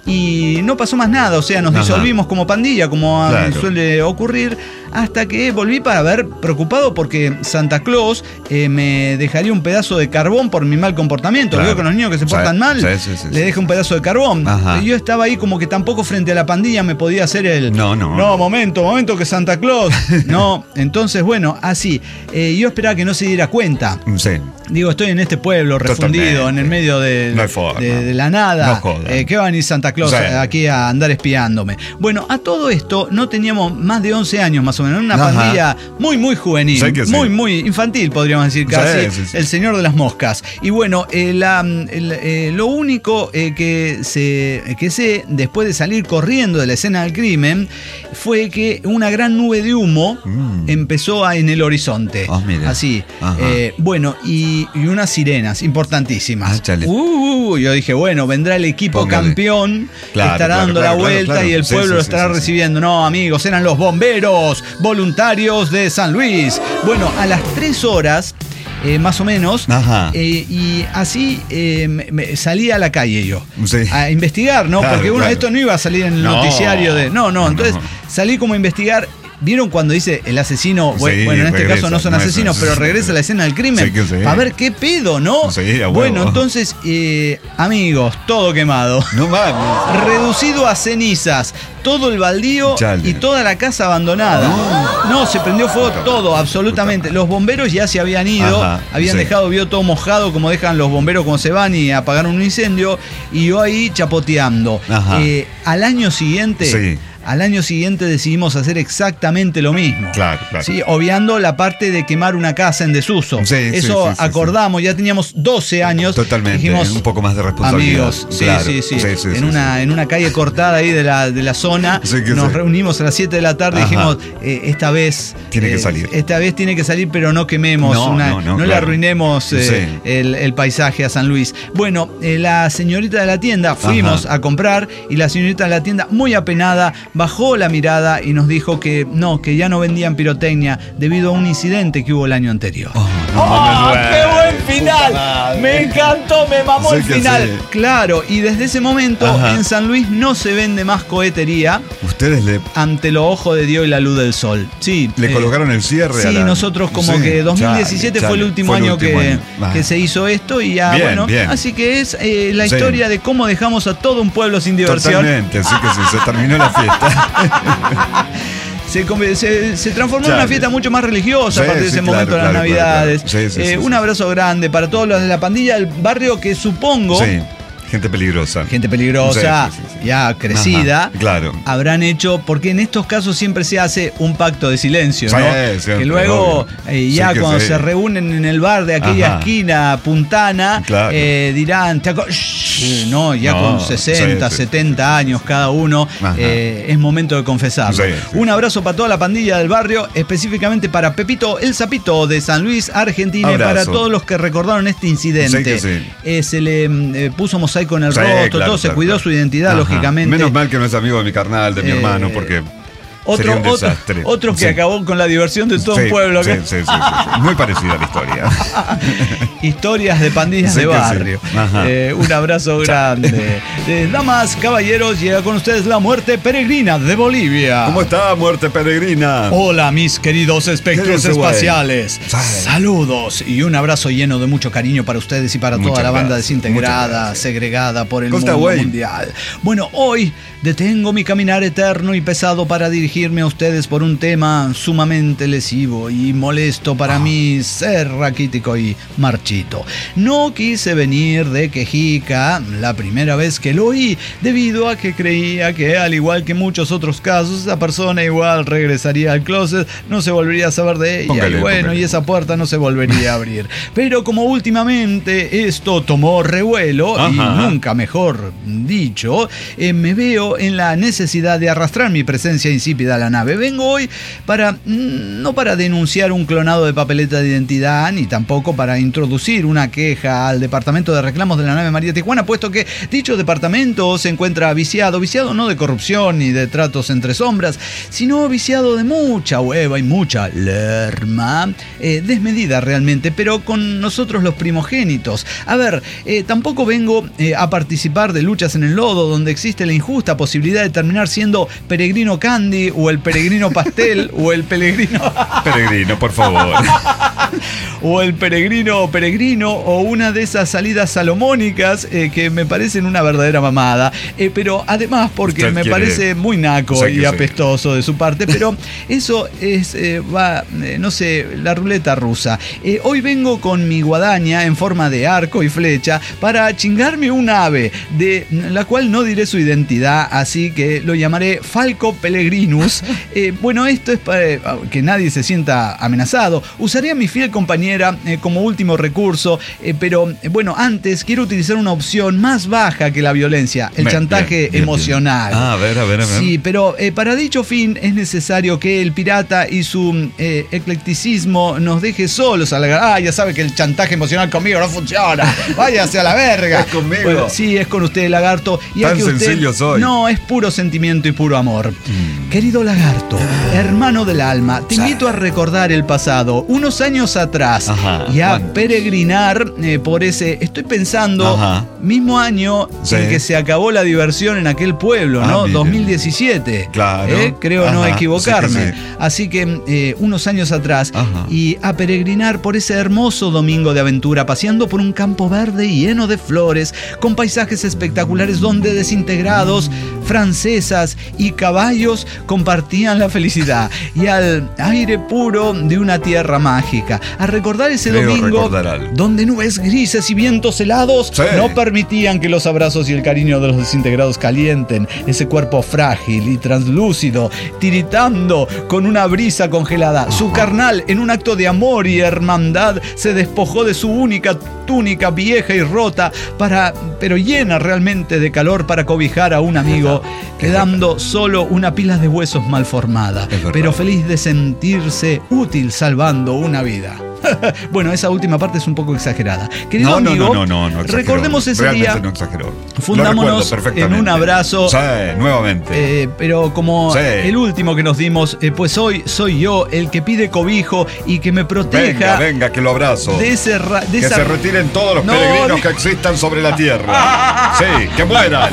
y no pasó más nada, o sea, nos
Ajá.
disolvimos como pandilla, como
Claro.
suele ocurrir, hasta que volví para ver, preocupado porque Santa Claus eh, me dejaría un pedazo de carbón por mi mal comportamiento.
Claro.
Veo que los niños que se
Sí,
portan mal,
sí, sí, sí,
le
sí.
deja un pedazo de carbón.
Ajá.
Y yo estaba ahí como que tampoco frente a la pandilla me podía hacer el...
No, no.
No, momento, momento que Santa Claus. No, entonces, bueno, así. Eh, yo esperaba que no se diera cuenta.
Sí.
Digo, estoy en este pueblo refundido,
Totalmente.
en el medio de,
No hay forma.
de- de la nada.
No jodan.
Eh, ¿Qué va a venir Santa Claus
Sí.
aquí a andar espiándome? Bueno, a todo esto no teníamos más de once años más o menos. Una
Ajá.
pandilla muy, muy juvenil.
Sí que sí.
Muy, muy infantil, podríamos decir
Sí,
casi.
sí, sí.
El señor de las moscas. Y bueno, eh, la- el- eh, lo único eh, que, se, que sé, después de salir corriendo de la escena del crimen, fue que una gran nube de humo
Mm.
empezó a- en el horizonte.
Ah, mire.
Así.
Ajá.
Eh, bueno, y, y unas sirenas importantísimas.
Ah, chale.
Uh, yo dije, bueno, vendrá el equipo
Póngale.
campeón,
Claro,
estará
claro,
dando
claro,
la
claro,
vuelta
claro.
y el
Sí,
pueblo
sí,
lo
sí,
estará
sí, sí.
recibiendo. No, amigos, eran los bomberos voluntarios de San Luis. Bueno, a las tres horas. eh, más o menos,
Ajá.
eh, y así eh, me- me- salí a la calle yo
Sí.
a investigar, ¿no?
Claro,
Porque uno
claro.
esto no iba a salir en el
No.
noticiario de. No, no,
No,
entonces
no.
salí como a investigar. ¿Vieron cuando dice el asesino? Bueno,
Sí,
bueno, en este
regresa,
caso no son
no es-
asesinos, pero regresa a la escena del crimen.
Sí que sí.
Para ver qué pedo, ¿no?
Sí, a huevo.
Bueno, entonces, eh, amigos, todo quemado.
No mames.
Reducido a cenizas, todo el baldío
Chale.
y toda la casa abandonada.
No.
No, se prendió fuego todo, absolutamente. Los bomberos ya se habían ido,
Ajá,
habían
sí.
dejado, vio todo mojado, como dejan los bomberos cuando se van y apagaron un incendio, y yo ahí chapoteando.
Ajá.
Eh, al año siguiente.
Sí.
Al año siguiente decidimos hacer exactamente lo mismo.
Claro, claro.
Sí, obviando la parte de quemar una casa en desuso.
Sí, sí,
Eso
sí, sí,
acordamos, ya teníamos doce años.
Totalmente.
Dijimos,
un poco más de responsabilidad.
amigos, sí,
Claro.
sí, sí,
sí, sí,
en,
sí,
una,
sí.
en una calle cortada ahí de la, de la zona.
Sí que
nos
sí.
reunimos a las siete de la tarde y
Ajá.
dijimos, eh, esta vez.
Tiene que
eh,
salir.
Esta vez tiene que salir, pero no quememos,
No,
una-
no, no,
le
claro.
arruinemos eh,
Sí.
el, el paisaje a San Luis. Bueno, eh, la señorita de la tienda, fuimos
Ajá.
a comprar y la señorita de la tienda, muy apenada, bajó la mirada y nos dijo que no, que ya no vendían pirotecnia debido a un incidente que hubo el año anterior.
Oh, no
¡Oh,
mames,
qué
güey.
buen
Puta
final!
madre.
Me encantó, me mamó
Sí
el
que
final.
sí.
Claro, y desde ese momento
Ajá.
en San Luis no se vende más cohetería
Ustedes le,
ante los ojos de Dios y la luz del sol. Sí.
le
eh,
colocaron el cierre
Sí,
a la...
nosotros como
Sí,
que dos mil diecisiete
chale,
fue el
chale.
último
Fue el
año,
último
que,
año. Ah.
que se hizo esto y ya,
Bien,
bueno,
bien.
así que es eh, la
Sí.
historia de cómo dejamos a todo un pueblo sin diversión.
Totalmente, así que sí, se terminó la fiesta.
Se, come- se- se transformó en
Chale.
una fiesta mucho más religiosa
Sí,
a partir de
sí,
ese
claro,
momento de las
claro, claro,
Navidades.
claro. Sí, sí,
Eh,
sí,
un
sí.
abrazo grande para todos los de la pandilla del barrio que supongo,
Sí, gente peligrosa.
gente peligrosa,
Sí, sí, sí, sí.
ya crecida,
Ajá, claro.
habrán hecho, porque en estos casos siempre se hace un pacto de silencio,
Sí,
¿no?
siempre,
que luego,
obvio.
eh,
Sí
ya
que
cuando
sí.
se reúnen en el bar de aquella
Ajá.
esquina puntana,
Claro.
eh, dirán, "Te aco- Shh", no, ya
No,
con sesenta,
sí, sí.
setenta años cada uno,
Ajá.
eh, es momento de confesarlo.
Sí, sí.
Un abrazo para toda la pandilla del barrio, específicamente para Pepito el Sapito de San Luis, Argentina, y
Abrazo.
para todos los que recordaron este incidente.
Sí que sí.
Eh, se le mm, eh, puso mosaico ahí con el
Sí,
rostro,
claro,
todo, se
claro,
cuidó
claro.
su identidad,
Ajá.
lógicamente.
Menos mal que no es amigo de mi carnal, de mi
Eh,
hermano, porque
Otro,
sería un
otro,
desastre.
otro que
Sí.
acabó con la diversión de todo
Sí,
un pueblo.
sí,
que-
sí, sí, sí, sí. Muy parecida la historia.
Historias de pandillas
Sí
de
que sí.
barrio.
Ajá.
Eh, un abrazo grande. Eh, damas, caballeros, llega con ustedes la muerte peregrina de Bolivia.
¿Cómo está, muerte peregrina?
Hola, mis queridos espectros
¿Qué dice, güey?
espaciales.
Sí.
Saludos y un abrazo lleno de mucho cariño para ustedes y para toda
Muchas
la banda
gracias, muchas
desintegrada,
gracias.
segregada por el
Costa,
mundo
güey.
mundial. Bueno, hoy detengo mi caminar eterno y pesado para dirigirme a ustedes por un tema sumamente lesivo y molesto para mí, ser raquítico y marchito. No quise venir de Quejica la primera vez que lo oí, debido a que creía que, al igual que muchos otros casos, esa persona igual regresaría al closet, no se volvería a saber de ella,
Póngale,
y bueno,
póngale.
y esa puerta no se volvería a abrir. Pero como últimamente esto tomó revuelo, y
Ajá.
nunca mejor dicho, eh, me veo en la necesidad de arrastrar mi presencia insípida a la nave. Vengo hoy para, mm, no para denunciar un clonado de papeleta de identidad, ni tampoco para introducir una queja al departamento de reclamos de la nave María Tijuana, puesto que dicho departamento se encuentra viciado, viciado no de corrupción ni de tratos entre sombras, sino viciado de mucha hueva y mucha lerma, eh, desmedida realmente, pero con nosotros los primogénitos. A ver, eh, tampoco vengo eh, a participar de luchas en el lodo, donde existe la injusta posibilidad de terminar siendo Peregrino Candy, o el Peregrino Pastel, o el Peregrino...
Peregrino, por favor.
o el peregrino peregrino, o una de esas salidas salomónicas eh, que me parecen una verdadera mamada, eh, pero además porque
Usted
me
quiere-
parece muy naco
Sé que
y
sí.
apestoso de su parte, pero eso es, eh, va, eh, no sé, la ruleta rusa. Eh, hoy vengo con mi guadaña en forma de arco y flecha para chingarme un ave, de la cual no diré su identidad, así que lo llamaré Falco Peregrinus. Eh, bueno, esto es para que nadie se sienta amenazado. Usaré a mi fiel compañera eh, como último recurso, eh, pero eh, bueno, antes quiero utilizar una opción más baja que la violencia, el
Bien,
chantaje
bien, bien,
emocional.
bien. Ah, a ver, a ver, a ver.
Sí, pero eh, para dicho fin es necesario que el pirata y su eh, eclecticismo nos deje solos a la... Ah, ya sabe que el chantaje emocional conmigo no funciona. Váyase a la verga.
Es conmigo.
Bueno, sí, es con usted, lagarto. Y
Tan
es que usted
sencillo soy.
No, es puro sentimiento y puro amor. Querido lagarto, hermano del alma, te invito a recordar el pasado, unos años atrás,
Ajá,
y a
¿cuántos?
peregrinar eh, por ese... Estoy pensando,
Ajá.
mismo año
Sí.
en que se acabó la diversión en aquel pueblo,
Ah,
¿no?
mire.
dos mil diecisiete.
Claro.
¿Eh? Creo no
Ajá,
equivocarme.
sí que sí.
Así que eh, unos años atrás,
Ajá.
y a peregrinar por ese hermoso domingo de aventura, paseando por un campo verde lleno de flores, con paisajes espectaculares donde desintegrados, francesas y caballos compartían la felicidad, y al aire puro de una tierra mágica. A recordar ese
Creo
domingo
recordar algo.
donde nubes grises y vientos helados
Sí.
no permitían que los abrazos y el cariño de los desintegrados calienten ese cuerpo frágil y translúcido, tiritando con una brisa congelada. Su carnal, en un acto de amor y hermandad, se despojó de su única túnica vieja y rota, para, pero llena realmente de calor, para cobijar a un amigo, quedando solo una pila de huesos mal formada,
verdad.
pero feliz de sentirse útil salvando una vida. Bueno, esa última parte es un poco exagerada. Querido
No, no,
amigo,
no, no, no, no exageró.
recordemos ese
Realmente
día,
no exageró.
fundámonos
Lo recuerdo perfectamente.
en un abrazo.
Sí, nuevamente.
Eh, pero como
Sí.
el último que nos dimos, eh, pues hoy soy yo el que pide cobijo y que me proteja
venga, venga, que lo abrazo.
de ese ra- de
Que
esa-
se retiren todos los
No,
peregrinos
di-
que existan sobre la tierra. Sí, que mueran.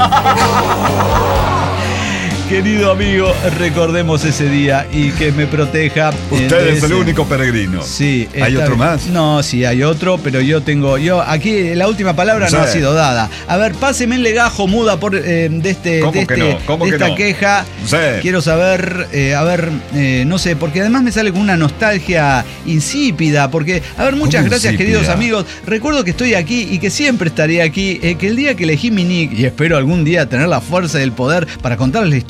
Querido amigo, recordemos ese día y que me proteja. eh,
Usted
de
es el
ese-
único peregrino.
Sí.
¿Hay
está
otro
bien.
más?
No, sí, hay otro, pero yo tengo. Yo, aquí la última palabra
Sí.
no ha sido dada. A ver, páseme el legajo muda por eh, de este,
¿Cómo
de,
que
este-
no? ¿Cómo
de
que
esta
no?
queja.
Sí.
Quiero saber, eh, a ver, eh, no sé, porque además me sale con una nostalgia insípida. Porque, a ver, muchas
¿Cómo
gracias,
insípida?
queridos amigos. Recuerdo que estoy aquí y que siempre estaré aquí. eh, que el día que elegí mi nick, y espero algún día tener la fuerza y el poder para contarles la historia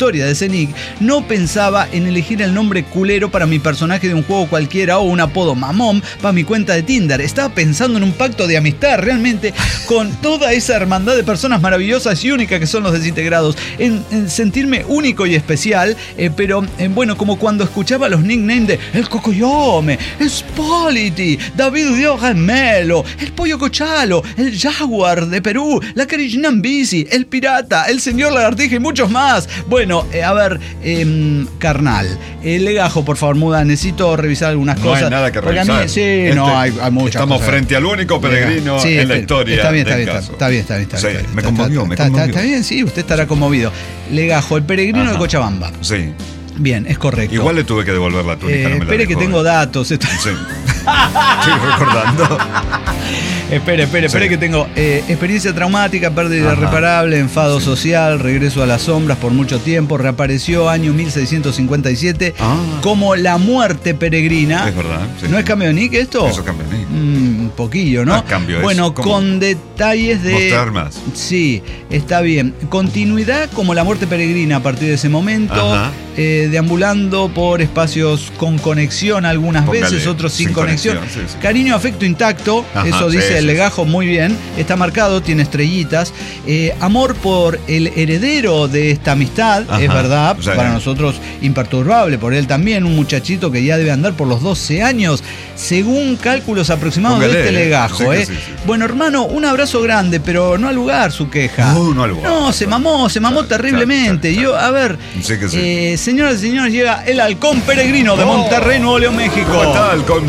historia de ese nick, no pensaba en elegir el nombre culero para mi personaje de un juego cualquiera o un apodo mamón para mi cuenta de Tinder. Estaba pensando en un pacto de amistad realmente con toda esa hermandad de personas maravillosas y únicas que son los desintegrados, en, en sentirme único y especial, eh, pero eh, bueno, como cuando escuchaba los nicknames de El Cocoyome, el Spolity, David Dio Gemelo, el Pollo Cochalo, el Jaguar de Perú, la Carinambisi, el Pirata, el Señor Lagartija y muchos más. Bueno, eh, a ver, eh, carnal, eh, Legajo, por favor, muda, necesito revisar algunas
no
cosas.
hay nada que
porque
revisar.
A mí, sí,
Este,
no, hay, hay muchas
estamos
cosas.
frente al único peregrino
Sí,
en la
espera,
historia
está bien, está
del
bien,
caso.
está bien, está bien, está bien.
Sí,
está bien,
me
está-
conmovió,
está-
me
está-
conmovió.
Está bien, sí, usted estará conmovido. Legajo, el peregrino
Ajá.
de Cochabamba.
Sí.
Bien, es correcto.
Igual le tuve que devolver la túnica.
Eh,
no me la
espere que
dejó.
tengo datos. Esto-
Sí. Estoy recordando.
Espere, espere, espere
Sí.
que tengo eh, experiencia traumática, pérdida
Ajá.
irreparable, enfado social, regreso a las sombras por mucho tiempo, reapareció año mil seiscientos cincuenta y siete
Ah.
como la muerte peregrina.
Es verdad. sí,
¿No
sí.
es cambio de nick esto?
Eso cambia de nick.
Mm, un poquillo, ¿no?
Ah, cambio es
bueno,
como
con detalles de...
mostrar más.
Sí, está bien. Continuidad como la muerte peregrina a partir de ese momento,
Ajá.
eh, deambulando por espacios con conexión algunas
Póngale,
veces, otros sin,
sin
conexión.
conexión, sí, sí.
Cariño, afecto intacto,
Ajá,
eso
sí,
dice
sí,
el
sí.
Legajo muy bien, está marcado, tiene estrellitas. Eh, amor por el heredero de esta amistad,
Ajá,
es verdad,
o sea,
para nosotros imperturbable, por él también, un muchachito que ya debe andar por los doce años, según cálculos aproximados
Póngale,
de este Legajo.
sí que
eh.
sí, sí.
Bueno, hermano, un abrazo grande, pero no al lugar su queja.
No, no al lugar.
No, se mamó, se mamó
Claro,
terriblemente.
claro, claro.
Yo, a ver,
Sí que sí.
eh, señoras y señores, llega el halcón peregrino de
Oh.
Monterrey, Nuevo León, México.
¿Cómo tal? Con...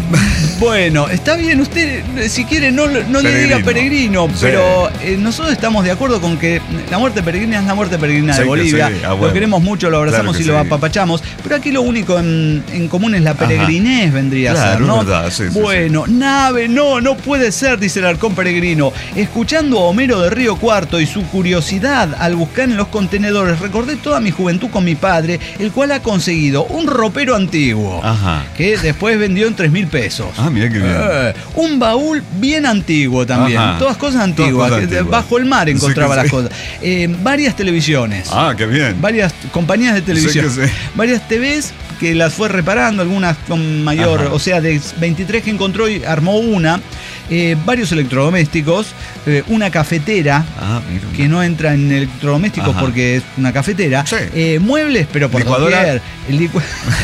Bueno, está bien, usted eh, si quiere no, no le diga
Peregrino.
peregrino,
Sí.
pero eh, nosotros estamos de acuerdo con que la muerte peregrina es la muerte peregrina
Sí
de
que
Bolivia.
sí, ah,
Lo
bueno.
queremos mucho, lo abrazamos
Claro que
y lo
sí.
apapachamos, pero aquí lo único en, en común es la peregrinez, vendría a
Claro,
ser, ¿no?
es verdad, sí, sí,
bueno, nave, no, no puede ser, dice el halcón peregrino. Escuchando a Homero de Río Cuarto y su curiosidad al buscar en los contenedores, recordé toda mi juventud con mi padre, el cual ha conseguido un ropero antiguo,
Ajá.
que después vendió en tres mil pesos.
Ah, mira qué bien.
Eh, un baúl bien antiguo también.
Ajá.
Todas cosas antiguas.
Todas cosas
que
antiguas.
Bajo el mar encontraba
Sí que
las
sí.
cosas. Eh, varias televisiones.
Ah, qué bien.
Varias compañías de televisión.
Sí que sí.
Varias T Vs que las fue reparando, algunas con mayor.
Ajá.
O sea, de veintitrés que encontró y armó una. Eh, varios electrodomésticos. eh, una cafetera.
Ah, mira.
Que no entra en electrodomésticos
Ajá.
porque es una cafetera.
Sí.
Eh, muebles, pero por
Licuadora.
doquier. El licu-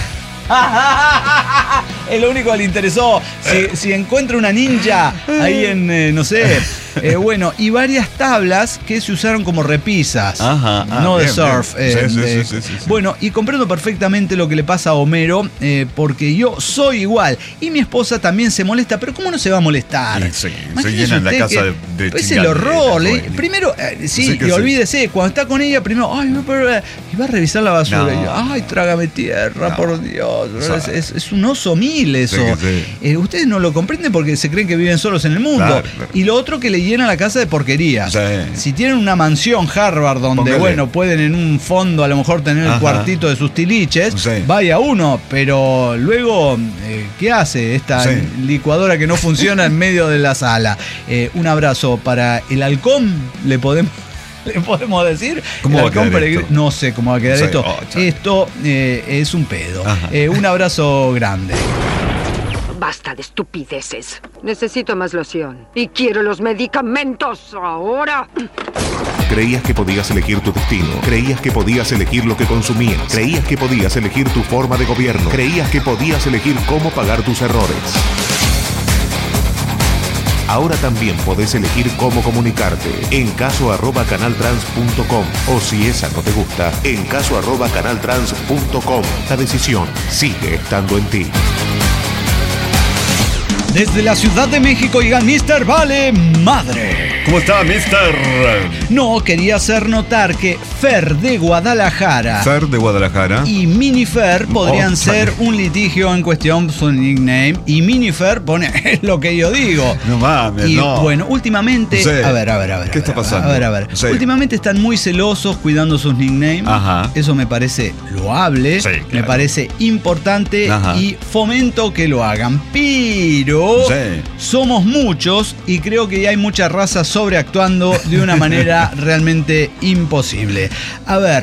Es lo único que le interesó. Si, si encuentra una ninja ahí en, eh, no sé. eh, bueno, y varias tablas que se usaron como repisas.
Ajá, ah,
no de
bien,
surf.
bien.
eh,
Sí, sí,
de-
sí, sí, sí, sí.
Bueno, y comprendo perfectamente lo que le pasa a Homero, eh, porque yo soy igual. Y mi esposa también se molesta, pero ¿cómo no se va a molestar?
Sí, sí, se
Imagínese
llenan la
usted
casa
que-
de- de
Es el
chingaderas,
horror. le-
bueno.
primero, eh, sí,
Sí que
y
sí.
olvídese, cuando está con ella, primero, ay, pero, eh, y va a revisar la basura.
No.
Y yo, ay, trágame tierra,
No.
por Dios.
O
Es,
sea,
es- es un oso mil eso.
Sí que sí.
Eh, ustedes no lo comprenden porque se creen que viven solos en el mundo.
Claro, claro.
Y lo otro que le llena la casa de porquerías.
Sí.
Si tienen una mansión Harvard donde,
Póngale.
bueno, pueden en un fondo a lo mejor tener el
Ajá.
cuartito de sus tiliches,
Sí.
vaya uno, pero luego, eh, ¿qué hace esta
Sí.
licuadora que no funciona en medio de la sala? Eh, un abrazo para el halcón, le podemos... ¿Le podemos decir?
¿Cómo
El
va a
halcón
quedar
peregr-
esto?
No sé cómo va a quedar
Sí,
esto.
oh, chao.
Esto eh, es un pedo.
Ajá.
Eh, un abrazo grande.
Basta de estupideces. Necesito más loción. Y quiero los medicamentos ahora.
Creías que podías elegir tu destino. Creías que podías elegir lo que consumías. Creías que podías elegir tu forma de gobierno. Creías que podías elegir cómo pagar tus errores. Ahora también podés elegir cómo comunicarte en caso arroba canaltrans punto com o si esa no te gusta, en caso arroba canaltrans punto com. La decisión sigue estando en ti.
Desde la Ciudad de México llega mister Vale Madre.
¿Cómo está, mister?
No, quería hacer notar que Fer de Guadalajara
Fer de Guadalajara.
y Minifer podrían
Oh,
ser un litigio en cuestión, su nickname. Y Minifer pone es lo que yo digo.
No mames,
Y
no.
bueno, últimamente.
Sí.
A ver, a ver, a ver.
¿Qué
a
está
ver,
pasando?
A ver, a ver.
Sí.
Últimamente están muy celosos cuidando sus nicknames.
Ajá.
Eso me parece loable.
Sí,
Me
claro.
parece importante.
Ajá.
Y fomento que lo hagan. Pero.
Sí.
Somos muchos y creo que ya hay mucha raza sobreactuando de una manera realmente imposible. A ver,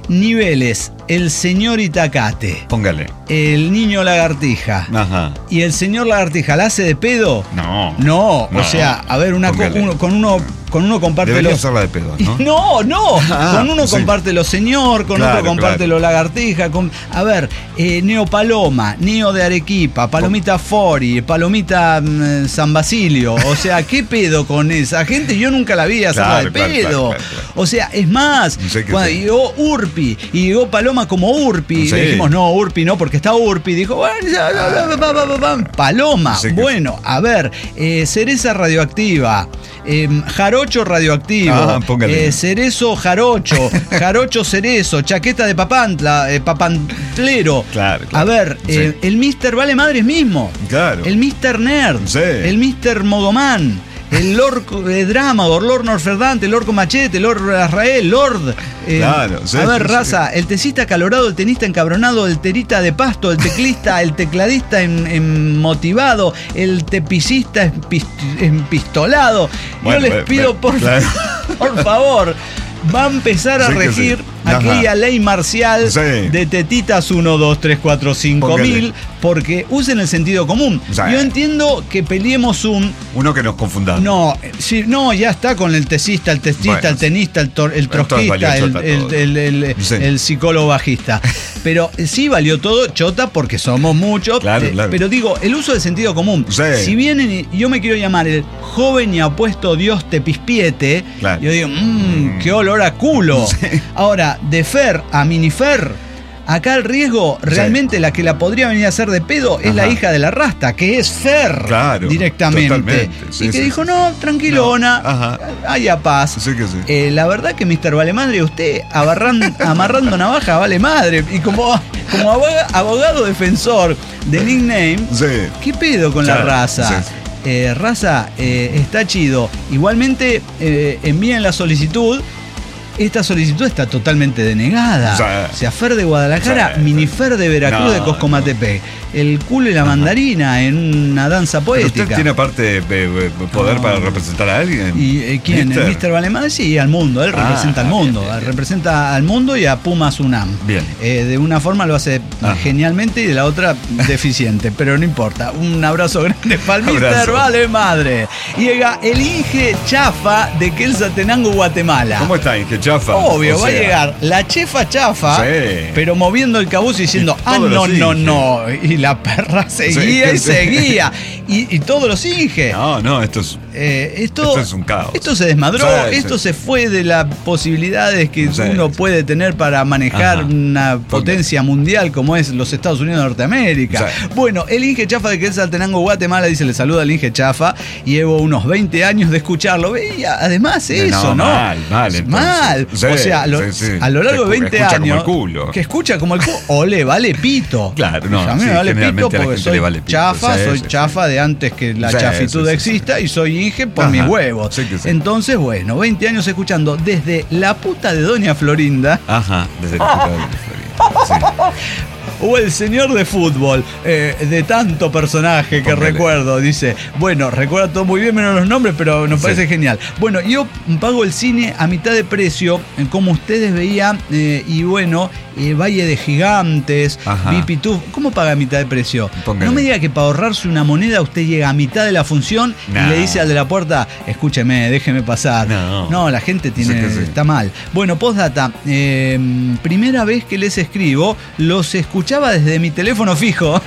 niveles, el señor Itacate,
Póngale.
el niño lagartija
Ajá.
y el señor lagartija, ¿la hace de pedo?
No.
No,
No.
o sea, a ver, una co-
Póngale.
uno, con uno con uno comparte
Debería
los...
hacerla de pedo, ¿no?
No, no,
Ah,
con uno
sí.
comparte los señor, con
Claro,
otro comparte
claro.
los lagartija. Con... A ver, eh, Neo Paloma, Neo de Arequipa, Palomita Fori, Palomita mm, San Basilio. O sea, ¿qué pedo con esa gente? Yo nunca la vi hacerla
Claro,
de
claro,
pedo.
claro, claro, claro.
O sea, es más,
No sé qué
cuando
sé.
llegó Urpi y llegó Paloma como Urpi,
Sí.
le dijimos, no, Urpi no, porque está Urpi. Dijo, bueno, ya, ya, ya, ya, ya, ya, ya. Paloma.
No sé qué
Bueno, a ver, eh, Cereza radioactiva, eh, Jarocho radioactivo,
Ah, póngale.
eh, Cerezo jarocho, jarocho cerezo, chaqueta de papantla, eh, papantlero.
Claro, claro.
A ver,
Sí.
eh, el mister Vale Madres mismo.
Claro.
El mister Nerd.
Sí.
El mister Mogoman. El Lord de Dramador, Lord Norferdante, Lord Comachete, Lord Azrael, Lord. eh,
Claro, sí,
a ver,
sí, sí.
raza, el tecista calorado, el tenista encabronado, el terita de pasto, el teclista, el tecladista en, en motivado, el tepicista empis- empistolado.
Bueno,
Yo les
bueno,
pido,
bueno,
por,
claro.
por favor, va a empezar a
Sí que
regir
sí. Ajá.
aquella ley marcial
Sí.
de tetitas uno, dos, tres, cuatro, cinco
Póngale.
mil, porque usen el sentido común.
Sí.
Yo entiendo que peleemos un...
Uno que nos confundamos.
No, eh, sí, no, ya está con el tesista, el testista,
Bueno,
el tenista, el, tor- el
Entonces
trotskista,
valió
el,
chota
el-
todo.
el- el-
Sí.
el psicólogo bajista. Pero eh, sí valió todo chota porque somos muchos.
Claro,
eh,
claro.
Pero digo, el uso del sentido común.
Sí.
Si vienen y yo me quiero llamar el joven y apuesto Dios te pispiete,
Claro.
yo digo, mmm, qué olor a culo. Ahora, de Fer a Minifer, acá el riesgo, realmente la que la podría venir a hacer de pedo es la
Ajá.
hija de la rasta, que es Fer
Claro,
directamente.
totalmente, sí,
y que
sí,
dijo,
sí.
no, tranquilona,
No, ajá.
haya paz.
Sí que sí.
Eh, la verdad que mister Vale Madre, usted abarran- amarrando navaja vale madre. Y como, como aboga- abogado defensor de nickname,
Sí.
¿qué pedo con la
Claro,
raza?
sí, sí.
Eh, raza, eh, está chido. Igualmente, eh, envíen la solicitud. Esta solicitud está totalmente denegada.
Sí.
O sea, Fer de Guadalajara,
Sí.
Minifer de Veracruz
No,
de Coscomatepec. El culo y la mandarina en una danza
Pero
poética.
usted tiene aparte de, de- de poder
No.
para representar a alguien.
¿Y eh, quién?
Mister.
¿El mister Valemadre? Sí, al mundo. Él
Ah,
representa al mundo.
bien, bien, bien.
Representa al mundo y a Pumas UNAM.
Bien.
Eh, de una forma lo hace
Ajá.
genialmente y de la otra deficiente. Pero no importa. Un abrazo grande para el mister
Abrazo.
Valemadre. Llega el Inge Chafa de Quetzaltenango, Guatemala.
¿Cómo está, Inge Chafa?
Obvio,
O
va a
sea,
llegar la chefa chafa,
Sí.
pero moviendo el cabuzo y diciendo,
Y
ah,
todos
no,
los
no,
Inge.
no. Y la perra seguía
Sí,
y
sí.
seguía. Y, y todos los Inge.
No, no, esto es.
Eh, esto,
Esto es un caos.
Esto se desmadró,
Sí,
esto
sí.
se fue de las posibilidades que
Sí,
uno
sí.
puede tener para manejar
Ajá.
una potencia mundial como es los Estados Unidos de Norteamérica.
Sí.
Bueno, el Inge Chafa de Quetzaltenango, Guatemala, dice, le saluda al Inge Chafa. Llevo unos veinte años de escucharlo. Ve, y además eso, ¿no?
Mal, mal. entonces.
Mal.
Sí,
o sea, lo-
sí, sí.
a lo largo de
Escu-
veinte
escucha
años.
Como el culo.
Que escucha como el culo. O le vale pito.
Claro, no,
A mí
sí,
me vale pito
generalmente a la
porque
gente
soy
le vale pito.
chafa,
Sí,
soy
sí,
chafa de antes que la
Sí,
chafitud
sí, sí,
exista y soy Inge por
Ajá.
mis huevos.
Sí que sí.
Entonces, bueno, veinte años escuchando desde la puta de Doña Florinda
Ajá, desde el puta de la Florida.
o el señor de fútbol, eh, de tanto personaje que
Póngale.
recuerdo. Dice, bueno, recuerda todo muy bien menos los nombres, pero nos
Sí.
parece genial. Bueno, yo pago el cine a mitad de precio, eh, como ustedes veían, eh, y bueno, eh, Valle de Gigantes,
Ajá.
Vipitú. ¿Cómo paga a mitad de precio?
Póngale.
No me diga que para ahorrarse una moneda usted llega a mitad de la función
No.
y le dice al de la puerta, escúcheme, déjeme pasar.
No.
No, la gente tiene,
Sí que sí.
está mal. Bueno, postdata, eh, primera vez que les escribo, los escuchaba desde mi teléfono fijo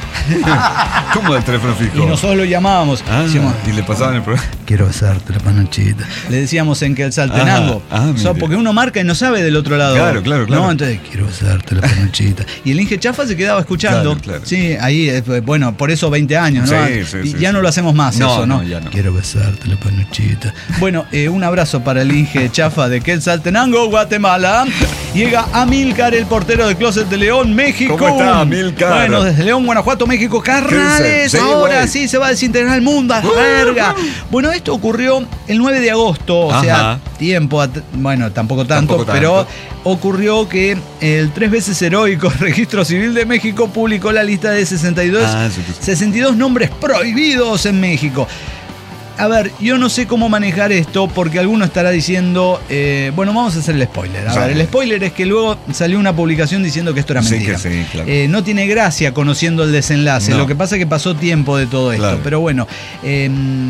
¿Cómo del teléfono fijo?
y nosotros lo llamábamos.
Ah,
Decíamos,
y le pasaban el programa.
quiero besarte la panochita. Le decíamos en Quetzaltenango.
Ajá. Ah,
O sea,
mire.
porque uno marca y no sabe del otro lado.
Claro, claro, claro.
No, entonces, quiero besarte la panochita. Y el Inge Chafa se quedaba escuchando.
Claro, claro.
Sí, ahí, eh, bueno, por eso veinte años, ¿no?
Sí, sí,
y
sí,
ya
sí.
no lo hacemos más
No,
eso, ¿no?
no, ya no.
Quiero besarte la panochita. Bueno, eh, un abrazo para el Inge Chafa de Quetzaltenango, Guatemala. Llega Amílcar, el portero de Closet de León, México.
¿Cómo está, Amílcar?
Bueno, desde León, Guanajuato, México. Carnales,
Sí,
ahora
güey.
sí se va a desintegrar el mundo, a la verga. Bueno, esto ocurrió el nueve de agosto, o sea,
Ajá.
tiempo, at- bueno, tampoco tanto,
Tampoco
pero
tanto.
ocurrió que el tres veces heroico Registro Civil de México publicó la lista de sesenta y dos,
Ah, sí, sí.
sesenta y dos nombres prohibidos en México. a ver, yo no sé cómo manejar esto porque alguno estará diciendo, eh, bueno, vamos a hacer el spoiler. A
sí.
ver, el spoiler es que luego salió una publicación diciendo que esto era mentira.
Sí, que sí, claro.
eh, no tiene gracia conociendo el desenlace.
No.
Lo que pasa es que pasó tiempo de todo esto.
Claro.
Pero bueno, eh,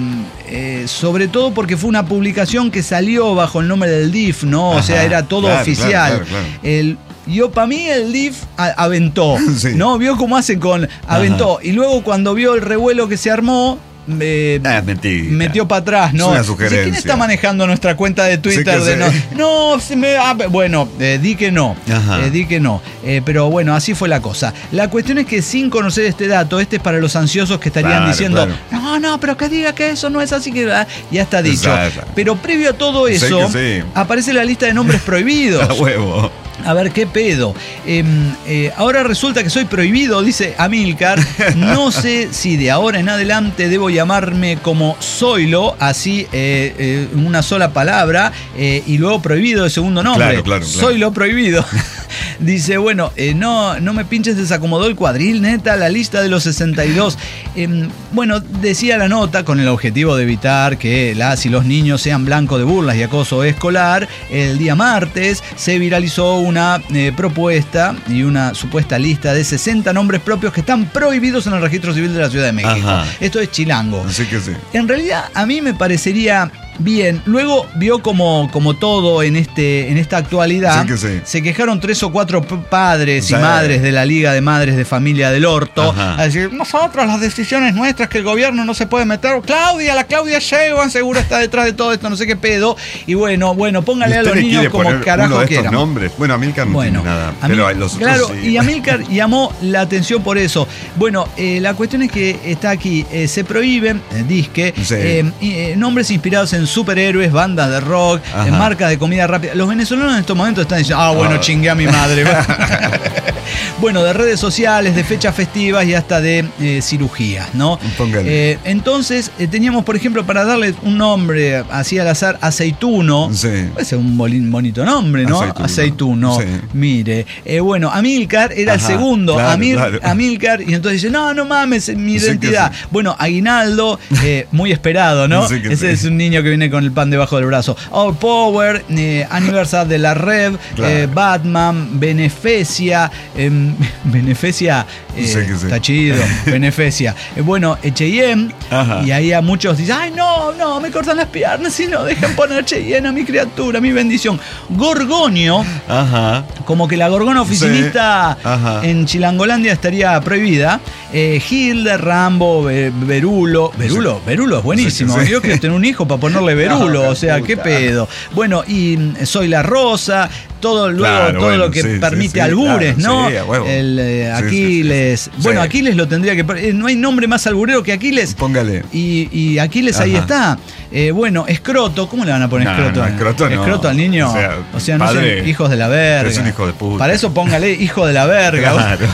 eh, sobre todo porque fue una publicación que salió bajo el nombre del D I F, ¿no? O
Ajá,
sea, era todo
claro,
oficial.
claro, claro, claro.
El, yo, para mí, el D I F a- aventó,
Sí.
¿no? Vio cómo hacen con. Aventó. Y luego, cuando vio el revuelo que se armó. Eh,
Ah, es mentira.
metió para atrás, ¿no?
Es una
Dice,
sugerencia.
¿quién está manejando nuestra cuenta de Twitter?
Sí,
de
que
no,
sí.
no, se me, ah, bueno, eh, di que no,
Ajá.
eh, di que no. Eh, pero bueno, así fue la cosa. La cuestión es que sin conocer este dato, este es para los ansiosos que estarían
Claro,
diciendo,
claro.
no, no, pero que diga que eso no es así, que ah, ya está dicho.
Exacto.
Pero previo a todo
Sí,
eso,
que sí.
aparece la lista de nombres prohibidos.
A huevo.
A ver, ¿qué pedo? Eh, eh, ahora resulta que soy prohibido, dice Amílcar. No sé si de ahora en adelante debo llamarme como Zoilo, así eh, eh, una sola palabra, eh, y luego prohibido de segundo nombre.
Claro, claro, claro.
Zoilo prohibido. Dice, bueno, eh, no, no me pinches, desacomodó el cuadril, neta, la lista de los sesenta y dos. Eh, bueno, decía la nota, con el objetivo de evitar que las y los niños sean blanco de burlas y acoso escolar, el día martes se viralizó una eh, propuesta y una supuesta lista de sesenta nombres propios que están prohibidos en el registro civil de la Ciudad de México.
Ajá.
Esto es chilango.
Así que sí.
En realidad, a mí me parecería bien. Luego vio como, como todo en, este, en esta actualidad.
Sí que sí.
Se quejaron tres o cuatro p- padres
Sí.
y madres de la Liga de Madres de Familia del Orto.
Ajá.
A decir, nosotros, las decisiones nuestras, que el gobierno no se puede meter. Claudia, la Claudia Sheinbaum seguro está detrás de todo esto, no sé qué pedo. Y bueno, bueno, póngale a
¿Usted
los
le
niños
quiere
como
poner uno
carajo
de estos
quieran.
nombres? Bueno, Amílcar no
Bueno,
tiene nada,
Amil-
pero los otros
claro,
sí.
y Amílcar llamó la atención por eso. Bueno, eh, la cuestión es que está aquí, eh, se prohíben, eh, disque,
Sí.
eh, eh, nombres inspirados en superhéroes, bandas de rock,
Ajá.
eh, marcas de comida rápida. Los venezolanos en estos momentos están diciendo, ah, bueno,
Ah.
chingué a mi madre. Bueno, de redes sociales, de fechas festivas y hasta de eh, cirugías, ¿no?
Póngale.
Eh, entonces, eh, teníamos, por ejemplo, para darle un nombre así al azar, Aceituno.
Sí.
Es un bolín- bonito nombre, ¿no?
Aceituno.
Aceituno.
Sí.
Mire, eh, bueno, Amílcar era
Ajá,
el segundo,
claro,
Amir-
claro.
Amílcar, y entonces dice, no, no mames, es mi
Sí que
identidad.
sí.
Bueno, Aguinaldo, eh, muy esperado, ¿no?
Sí que
Ese
sí.
es un niño que viene con el pan debajo del brazo. All Power, eh, Aniversario de la Rev,
Claro.
eh, Batman, Beneficia, eh, Beneficia, eh,
Sí que sí.
está chido, Beneficia. Eh, bueno, H y M,
Ajá.
y ahí a muchos dicen, ay, no, no, me cortan las piernas y no dejan poner H y M a mi criatura, mi bendición. Gorgonio,
Ajá.
como que la gorgona oficinista
Sí, ajá.
en Chilangolandia estaría prohibida. Eh, Hilde, Rambo, Be- Berulo. Berulo, Berulo es buenísimo.
Sí, sí, sí.
Yo quiero tener un hijo para ponerle Berulo,
No,
o sea,
puta.
qué pedo. Bueno, y mm, Soy la Rosa, todo luego
Claro,
todo
bueno,
lo que
sí, sí,
permite
sí,
albures,
claro,
¿no?
sí, a huevo.
El eh,
Sí, sí,
Aquiles.
sí, sí.
Bueno,
Sí.
Aquiles lo tendría que. eh, no hay nombre más alburero que Aquiles.
Póngale.
Y, y Aquiles ahí
Ajá.
está. Eh, bueno, escroto, ¿cómo le van a poner
No,
escroto?
no, escroto no.
Escroto al niño.
O sea,
O sea, no
padre,
sean hijos de la verga.
es un hijo de puta.
Para eso póngale hijo de la verga.
Claro.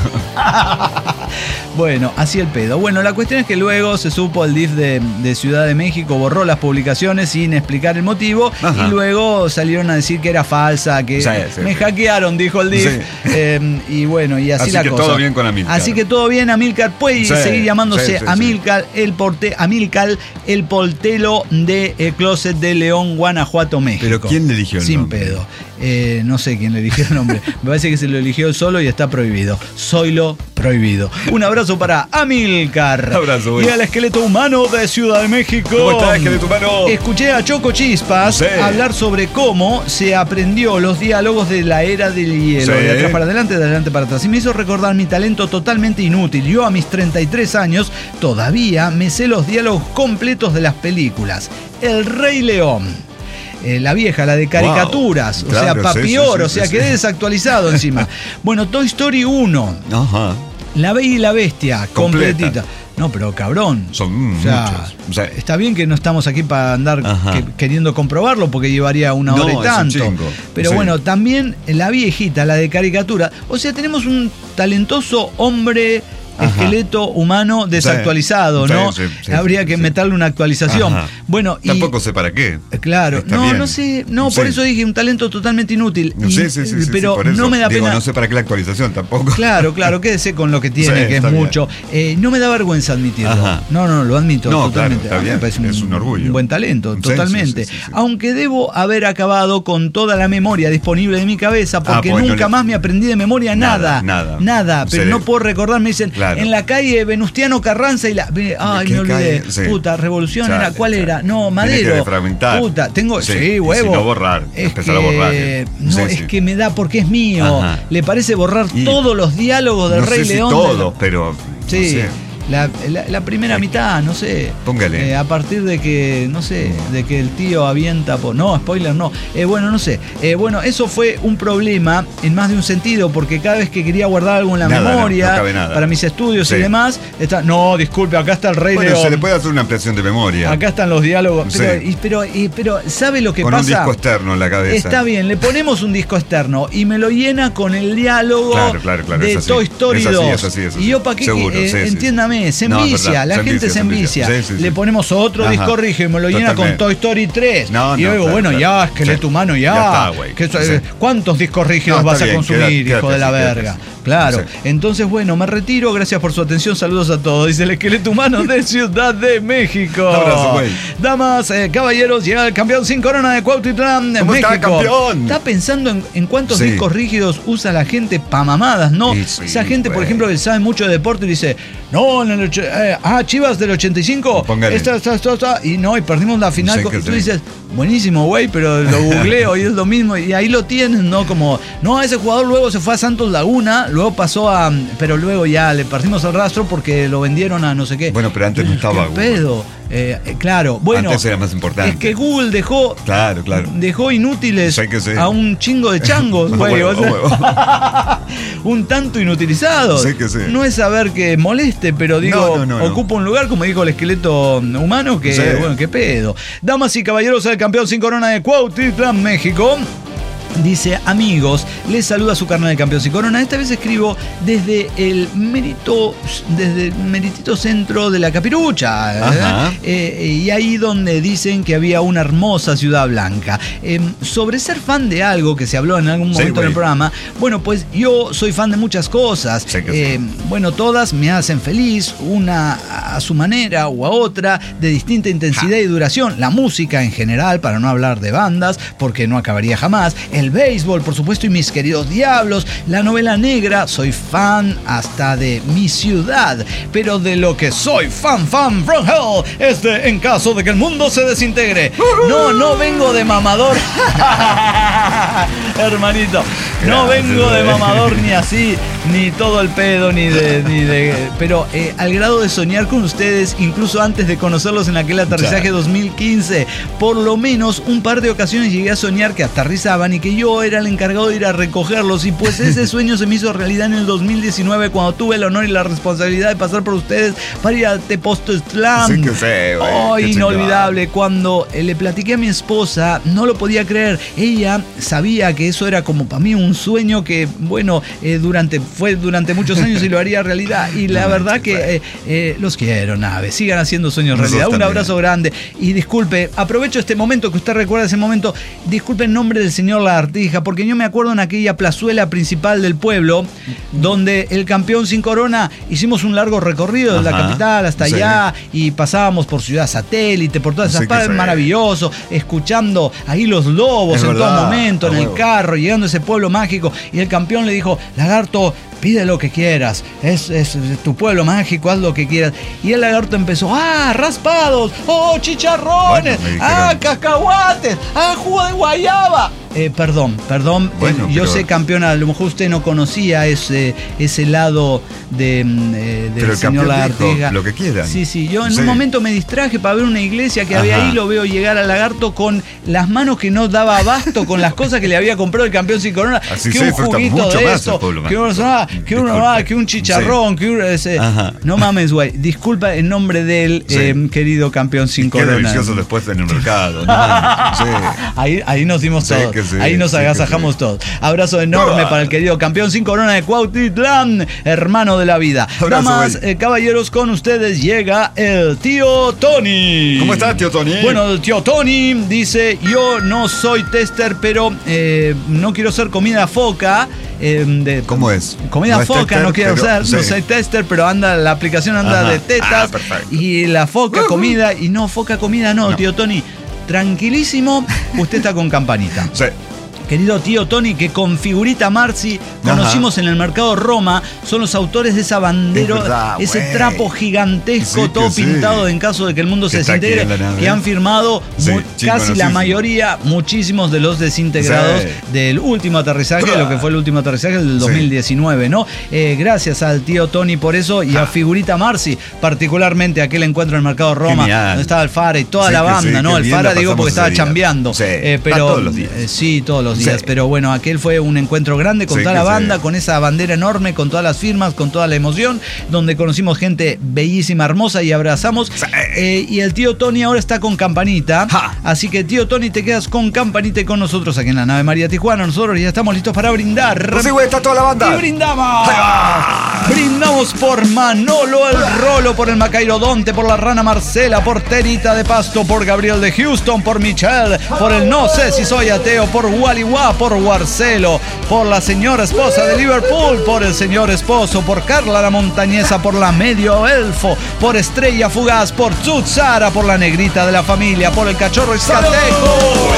Bueno, así el pedo. Bueno, la cuestión es que luego se supo el D I F de, de Ciudad de México, borró las publicaciones sin explicar el motivo.
Ajá.
Y luego salieron a decir que era falsa, que
Sí, sí,
me
sí.
hackearon, dijo el D I F.
Sí.
Eh, y bueno, y así,
Así
la
que
cosa.
todo bien con Amílcar.
Así que todo bien, Amílcar puede
Sí,
seguir llamándose
sí, sí, sí.
Amílcar, el porte, Amílcar, el portelo de eh, Closet de León, Guanajuato, México.
¿Pero quién le eligió el
Sin
nombre?
pedo. Eh, no sé quién le eligió el nombre. Me parece que se lo eligió él solo y está prohibido. Zoilo prohibido. Un abrazo para Amílcar.
Abrazo, güey.
Y al esqueleto humano de Ciudad de México.
¿Cómo está, esqueleto humano?
Escuché a Choco Chispas
Sí.
hablar sobre cómo se aprendió los diálogos de la era del hielo.
Sí.
De atrás para adelante, de adelante para atrás. Y me hizo recordar mi talento totalmente inútil. Yo a mis treinta y tres años todavía me sé los diálogos completos de las películas. El Rey León. Eh, la vieja, la de caricaturas,
Wow.
o sea,
Claro, sí,
Papior,
sí, sí,
o sea,
sí,
quedé
sí.
desactualizado encima. Bueno, Toy Story uno,
Ajá.
La Bella y la Bestia,
Completa.
completita. No, pero cabrón.
Son mm,
O sea,
muchos. O sea,
está bien que no estamos aquí para andar
Ajá.
que- queriendo comprobarlo porque llevaría una
No,
hora
es
y
un
tanto.
chingo.
Pero
Sí.
bueno, también la viejita, la de caricatura. O sea, tenemos un talentoso hombre
Ajá.
esqueleto humano desactualizado,
Sí,
¿no?
sí, sí,
Habría
sí,
que
sí.
meterle una actualización.
Ajá.
Bueno, y
Tampoco sé para qué.
claro,
Está
no,
bien.
no sé, no, por
Sí.
eso dije un talento totalmente inútil. Y-
Sí, sí, sí, sí,
pero
sí, por eso.
no me da
Digo,
pena.
no sé para qué la actualización tampoco.
Claro, claro, quédese con lo que tiene,
Sí,
que es
está bien.
mucho. Eh, no me da vergüenza admitirlo.
Ajá.
No, no, lo admito
No,
totalmente.
claro, está
A mí me
bien,
parece
es un orgullo.
Un buen talento,
Sí,
totalmente.
sí, sí, sí, sí.
Aunque debo haber acabado con toda la memoria disponible de mi cabeza, porque
Ah, pues no
nunca
le-
más me aprendí de memoria nada.
Nada, nada.
Nada, pero
Se-
no puedo recordar. Me dicen,
Claro.
en la calle Venustiano Carranza y la. Ay,
¿Qué
me olvidé.
calle? Sí.
Puta, Revolución
Chale,
era. ¿Cuál
chale.
era? No,
Tenés
Madero.
que defragmentar.
Puta, tengo.
Sí,
Sí,
y
huevo.
si no borrar,
Es
empezar a
que-
borrar. ¿eh?
No,
Sí,
es
sí.
que me da porque es mío.
Ajá.
Le parece borrar
Y-
todos los diálogos del
no
Rey
sé si
León.
todo,
de-
pero.
Sí.
No sé.
La, la- la primera mitad, no sé.
Póngale.
Eh, a partir de que, no sé, de que el tío avienta. Po- no, spoiler, no. Eh, bueno, no sé. Eh, bueno, eso fue un problema en más de un sentido, porque cada vez que quería guardar algo en la
Nada, no,
memoria,
no cabe nada.
para mis estudios
Sí.
y demás, está. No, disculpe, acá está el Rey
Bueno,
León.
se le puede hacer una ampliación de memoria.
Acá están los diálogos.
Sí.
Pero, y- pero, y- pero, ¿sabe lo que
con un
pasa?
disco externo en la cabeza.
Está bien, le ponemos un disco externo y me lo llena con el diálogo
Claro, claro, claro,
de
es así.
Toy Story
Es así,
dos.
es así, es así.
Y yo para qué,
Seguro,
eh,
sí, sí, sí.
entiéndame, se
No, es
envicia,
verdad,
la
se
gente
envicia,
se
se envicia.
envicia.
Sí, sí,
Le
sí.
ponemos otro
Ajá.
disco rígido y me lo llena
Totalmente.
con Toy Story tres.
No,
y
no,
yo digo,
claro,
bueno,
claro.
ya, esqueleto
Sí.
humano, ya.
Ya está, güey.
Que eso-
Sí.
eh, ¿Cuántos discos rígidos
No,
vas
está
a
bien,
consumir,
quédate-
hijo
quédate
de la
así, quédate
verga?
así.
Claro.
Sí.
Entonces, bueno, me retiro. Gracias por su atención. Saludos a todos. Dice el esqueleto humano de Ciudad de México.
Abrazo, güey.
Damas, eh, caballeros, llega el campeón sin corona de Cuautitlán,
¿Cómo
México.
está, campeón?
Está pensando en, en cuántos
Sí.
discos rígidos usa la gente pa' mamadas, ¿no?
Sí, sí,
Esa gente, por
güey.
ejemplo, que sabe mucho de deporte y dice, no, en el ocho- eh, ah, Chivas del ochenta y cinco,
Póngale.
esta, esta, esta, esta, y no, y perdimos la final.
Sí,
con-
que
y tú
sí.
dices, buenísimo, güey, pero lo googleo y es lo mismo. Y ahí lo tienes, ¿no? Como, no, ese jugador luego se fue a Santos Laguna, luego pasó a. Pero luego ya le perdimos el rastro porque lo vendieron a no sé qué.
Bueno, pero antes no estaba
¿Qué
Google.
pedo? Eh, eh, claro, bueno.
Antes era más importante.
Es que Google dejó.
Claro, claro.
Dejó inútiles
Sí, que sí.
a un chingo de changos,
A
güey.
huevo,
o sea,
a huevo.
un tanto inutilizados.
Sí, que sí.
No es saber que moleste, pero digo,
No, no, no, no.
ocupa un lugar, como dijo el esqueleto humano, que,
Sí.
bueno, qué pedo. Damas y caballeros, el campeón sin corona de Cuautitlán, México. Dice, amigos, les saluda su carnal de Campeón sin Corona. Esta vez escribo desde el mérito, desde el meritito centro de la Capirucha. ¿eh?
Ajá.
Eh, y ahí donde dicen que había una hermosa ciudad blanca. Eh, sobre ser fan de algo que se habló en algún
Sí,
momento en el
güey.
programa, bueno, pues yo soy fan de muchas cosas.
Sí que
Eh, bueno, todas me hacen feliz, una a su manera o a otra, de distinta intensidad y duración. La música en general, para no hablar de bandas, porque no acabaría jamás. El béisbol, por supuesto, y mis queridos diablos. La novela negra, soy fan hasta de mi ciudad. Pero de lo que soy fan, fan from hell, es de en caso de que el mundo se desintegre. No, no vengo de mamador. Hermanito, no
Gracias,
vengo de
güey.
mamador ni así, ni todo el pedo, ni de. Ni de pero eh, al grado de soñar con ustedes, incluso antes de conocerlos en aquel aterrizaje
Ya.
dos mil quince, por lo menos un par de ocasiones llegué a soñar que aterrizaban y que yo era el encargado de ir a recogerlos. Y pues ese sueño se me hizo realidad en el dos mil diecinueve, cuando tuve el honor y la responsabilidad de pasar por ustedes para ir a Tepoztlán.
Sí que sé, güey.
Oh,
Qué
inolvidable. Cuando eh, le platiqué a mi esposa, no lo podía creer. Ella sabía que eso era como para mí un sueño que, bueno, eh, durante fue durante muchos años y lo haría realidad. Y la
No
verdad
manches,
que eh, eh, los quiero, Nave. Sigan haciendo sueños
Nosotros
realidad. Un
también.
abrazo grande. Y disculpe, aprovecho este momento que usted recuerda ese momento. Disculpe en nombre del señor Lagartija, porque yo me acuerdo en aquella plazuela principal del pueblo, donde el campeón sin corona hicimos un largo recorrido de la
Ajá,
capital hasta
sí.
allá y pasábamos por Ciudad Satélite, por todas esas
Sí que
partes,
sí.
maravilloso, escuchando ahí los lobos
Es
en
verdad,
todo momento, en
a
el
huevo.
carro, llegando a ese pueblo mágico. Y el campeón le dijo, Lagarto, pide lo que quieras, es, es tu pueblo mágico, haz lo que quieras. Y el lagarto empezó, ah, raspados, oh, chicharrones,
Bueno, me dijeron-
ah, cacahuates, ah, jugo de guayaba. Eh, perdón, perdón,
Bueno,
eh, yo
pero-
sé, campeón, a lo mejor usted no conocía ese, ese lado de, mm, eh, del
Pero el
señor
campeón dijo,
Lagartija.
lo que quieran.
Sí, sí, yo en
Sí.
un momento me distraje para ver una iglesia que había
Ajá.
ahí, lo veo llegar al lagarto con las manos que no daba abasto con las cosas que le había comprado el campeón sin corona.
Así
que
sí,
un
pero está
juguito
mucho
de
más
esto,
el pueblo
que, uno,
mágico.
ah, que uno
Disculpe.
ah, que un chicharrón, que un, ese-
Ajá.
no mames, güey. Disculpa en nombre del
Sí.
eh, querido campeón sin
Y qué
corona.
delicioso después en el mercado. No, sí.
Ahí, ahí nos dimos
Sí,
todos.
que sí. sí,
ahí nos
sí,
agasajamos
sí.
todos. Abrazo enorme
¡Uah!
para el querido campeón sin corona de Cuautitlán, hermano de la vida.
Abrazo,
Damas,
güey.
eh, caballeros, con ustedes llega el tío Tony.
¿Cómo estás, tío Tony?
Bueno, el tío Tony dice, yo no soy tester, pero eh, no quiero ser comida foca. Eh, de,
¿Cómo es?
Comida
No es
foca,
tester,
no quiero
pero-
ser, no
sí.
soy tester, pero anda, la aplicación anda
Ajá.
de tetas.
Ah, perfecto.
Y la foca comida, y no, foca comida no,
No.
tío Tony. Tranquilísimo, usted está con campanita.
Sí.
Querido tío Tony, que con Figurita Marci conocimos
Ajá.
en el mercado Roma, son los autores de esa bandera,
Es verdad,
ese
güey.
trapo gigantesco,
Sí que
todo
sí.
pintado en caso de que el mundo
Que
se
está aquí
desintegre,
en la nave.
que han firmado
Sí,
mu-
sí,
casi la
conocidísimo.
mayoría, muchísimos de los desintegrados
Sí.
del último aterrizaje, de lo que fue el último aterrizaje del
Sí.
dos mil diecinueve, ¿no? Eh, gracias al tío Tony por eso y a Figurita Marci, particularmente aquel encuentro en el mercado Roma,
Genial.
donde estaba el Fara y toda
Sí
la
que
banda,
sí,
¿no?
qué
El
bien
Fara
la
digo porque
pasamos
estaba
ese día.
chambeando.
Sí,
eh, pero
va todos los días.
eh, sí, todos los días,
Sí.
pero bueno, aquel fue un encuentro grande con
Sí
toda
que
la
sí.
banda, con esa bandera enorme, con todas las firmas, con toda la emoción, donde conocimos gente bellísima, hermosa y abrazamos.
Sí.
Eh, y el tío Tony ahora está con campanita.
Ja.
Así que tío Tony, te quedas con campanita y con nosotros aquí en la nave María Tijuana. Nosotros ya estamos listos para brindar.
Pues sí, güey, está toda la banda.
Y brindamos. Brindamos por Manolo el Rolo, por el Macairodonte, por la Rana Marcela, por Terita de Pasto, por Gabriel de Houston, por Michelle, por el No sé si soy ateo, por Waliwa, por Warcelo, por la señora esposa de Liverpool, por el señor esposo, por Carla la Montañesa, por la Medio Elfo, por Estrella Fugaz, por Tzutzara, por la Negrita de la Familia, por el Cachorro Escateco.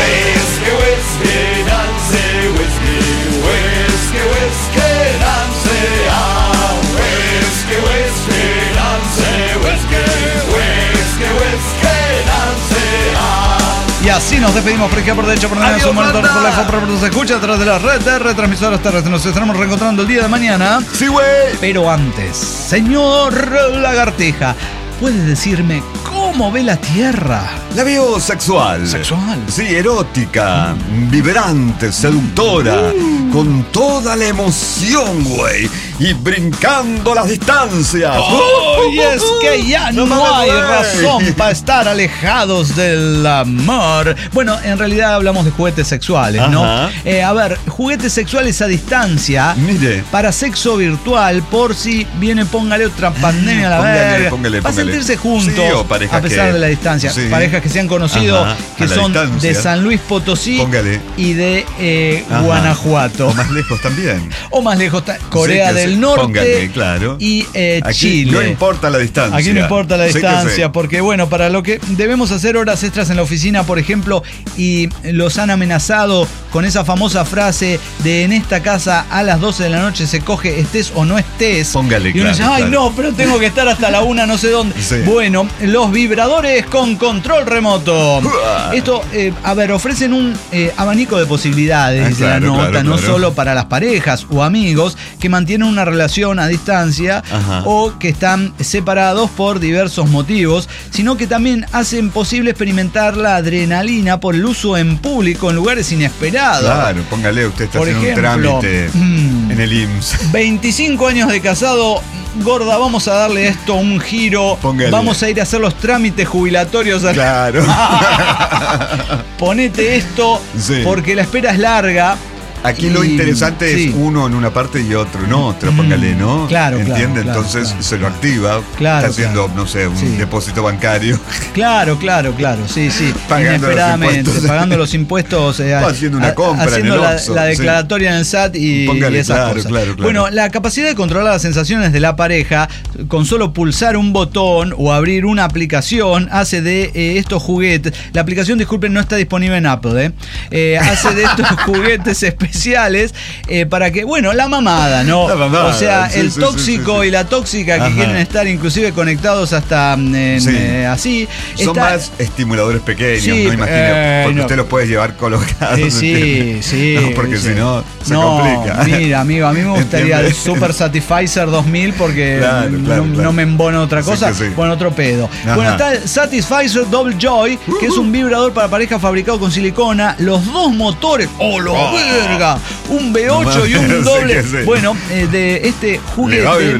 Y así nos despedimos por izquierda, por derecha, por delante,
Adiós,
su monitor,
banda.
por la por la se escucha a través de la red de retransmisoras terrestres. Nos estaremos reencontrando el día de mañana.
Sí, güey.
Pero antes, señor Lagartija, ¿puedes decirme cómo ve la Tierra?
La veo sexual.
Sexual.
Sí, erótica, vibrante, seductora, con toda la emoción, güey. Y brincando las distancias.
Oh, y es que ya no,
No
hay
mames, güey.
razón para estar alejados del amor. Bueno, en realidad hablamos de juguetes sexuales, ¿no?
Ajá.
Eh, a ver, juguetes sexuales a distancia.
Mire.
Para sexo virtual, por si viene, póngale otra pandemia a la
Póngale,
verga.
póngale,
para
póngale.
sentirse juntos,
Sí, o parejas
a pesar
que-
de la distancia.
sí.
Parejas que se han conocido,
Ajá,
que
a la
son
distancia.
de San Luis Potosí
Póngale.
y de eh,
Ajá.
Guanajuato.
O más lejos también.
O más lejos, ta- Corea
Sí, que
del
sí.
Norte.
Póngale, claro.
Y eh,
Aquí
Chile.
no importa la distancia.
Aquí no importa la
Sí que
distancia,
sí.
porque bueno, para lo que debemos hacer horas extras en la oficina, por ejemplo, y los han amenazado con esa famosa frase de en esta casa a las doce de la noche se coge estés o no estés.
Póngale,
y uno
claro,
dice, ay
claro.
no, pero tengo que estar hasta la una, no sé dónde.
Sí.
Bueno, los vibradores con control remoto.
Uah.
Esto, eh, a ver, ofrecen un eh, abanico de posibilidades,
Ah,
dice
claro,
la nota,
claro,
no
claro.
solo para las parejas o amigos que mantienen una relación a distancia
Ajá.
o que están separados por diversos motivos, sino que también hacen posible experimentar la adrenalina por el uso en público en lugares inesperados.
Claro, póngale, usted está
Por
haciendo
ejemplo,
un trámite
mm,
en el I M S S.
veinticinco años de casado, gorda, vamos a darle esto un giro.
Póngale.
Vamos a ir a hacer los trámites jubilatorios. a-
Claro.
Ponete esto
Sí.
porque la espera es larga.
Aquí lo
Y-
interesante
sí.
es uno en una parte y otro en otra, póngale, ¿no?
Claro, claro,
¿Entiende?
claro,
Entonces
claro,
se lo
claro.
activa,
Claro,
está haciendo,
claro.
no sé, un
Sí.
depósito bancario.
Claro, claro, claro, sí, sí.
Pagando los
Inesperadamente,
impuestos.
pagando los impuestos. eh,
O haciendo una
a-
compra en
haciendo
el
la,
Oxxo,
la
sí.
declaratoria en el S A T y,
Póngale,
y esas
claro,
cosas.
claro, claro.
Bueno, la capacidad de controlar las sensaciones de la pareja con solo pulsar un botón o abrir una aplicación hace de eh, estos juguetes. La aplicación, disculpen, no está disponible en Apple, ¿eh? Eh, hace de estos juguetes especiales eh, para que, bueno, la mamada, ¿no?
La mamada,
o sea,
sí,
el
sí,
tóxico
sí, sí, sí.
y la tóxica que
Ajá.
quieren estar inclusive conectados hasta en,
Sí.
eh, así.
Son
Está-
más estimuladores pequeños,
Sí,
no imagino.
eh,
porque
no.
usted los puede llevar colocados.
Sí, sí,
¿entiende?
sí.
No, porque
sí.
si no, se
no,
complica.
Mira, amigo, a mí me gustaría el
¿Entiende?
Super Satisficer dos mil porque
Claro,
no,
claro, claro.
no me embona otra
Sí,
cosa,
que sí.
bueno, otro pedo.
Ajá.
Bueno, está el Satisficer Double Joy, que es un vibrador para pareja fabricado con silicona, los dos motores, ¡oh, lo
Oh.
verga! Un V ocho y
Sí
un doble.
que sí.
Bueno, eh, de este juguete.
Le va a vibrar.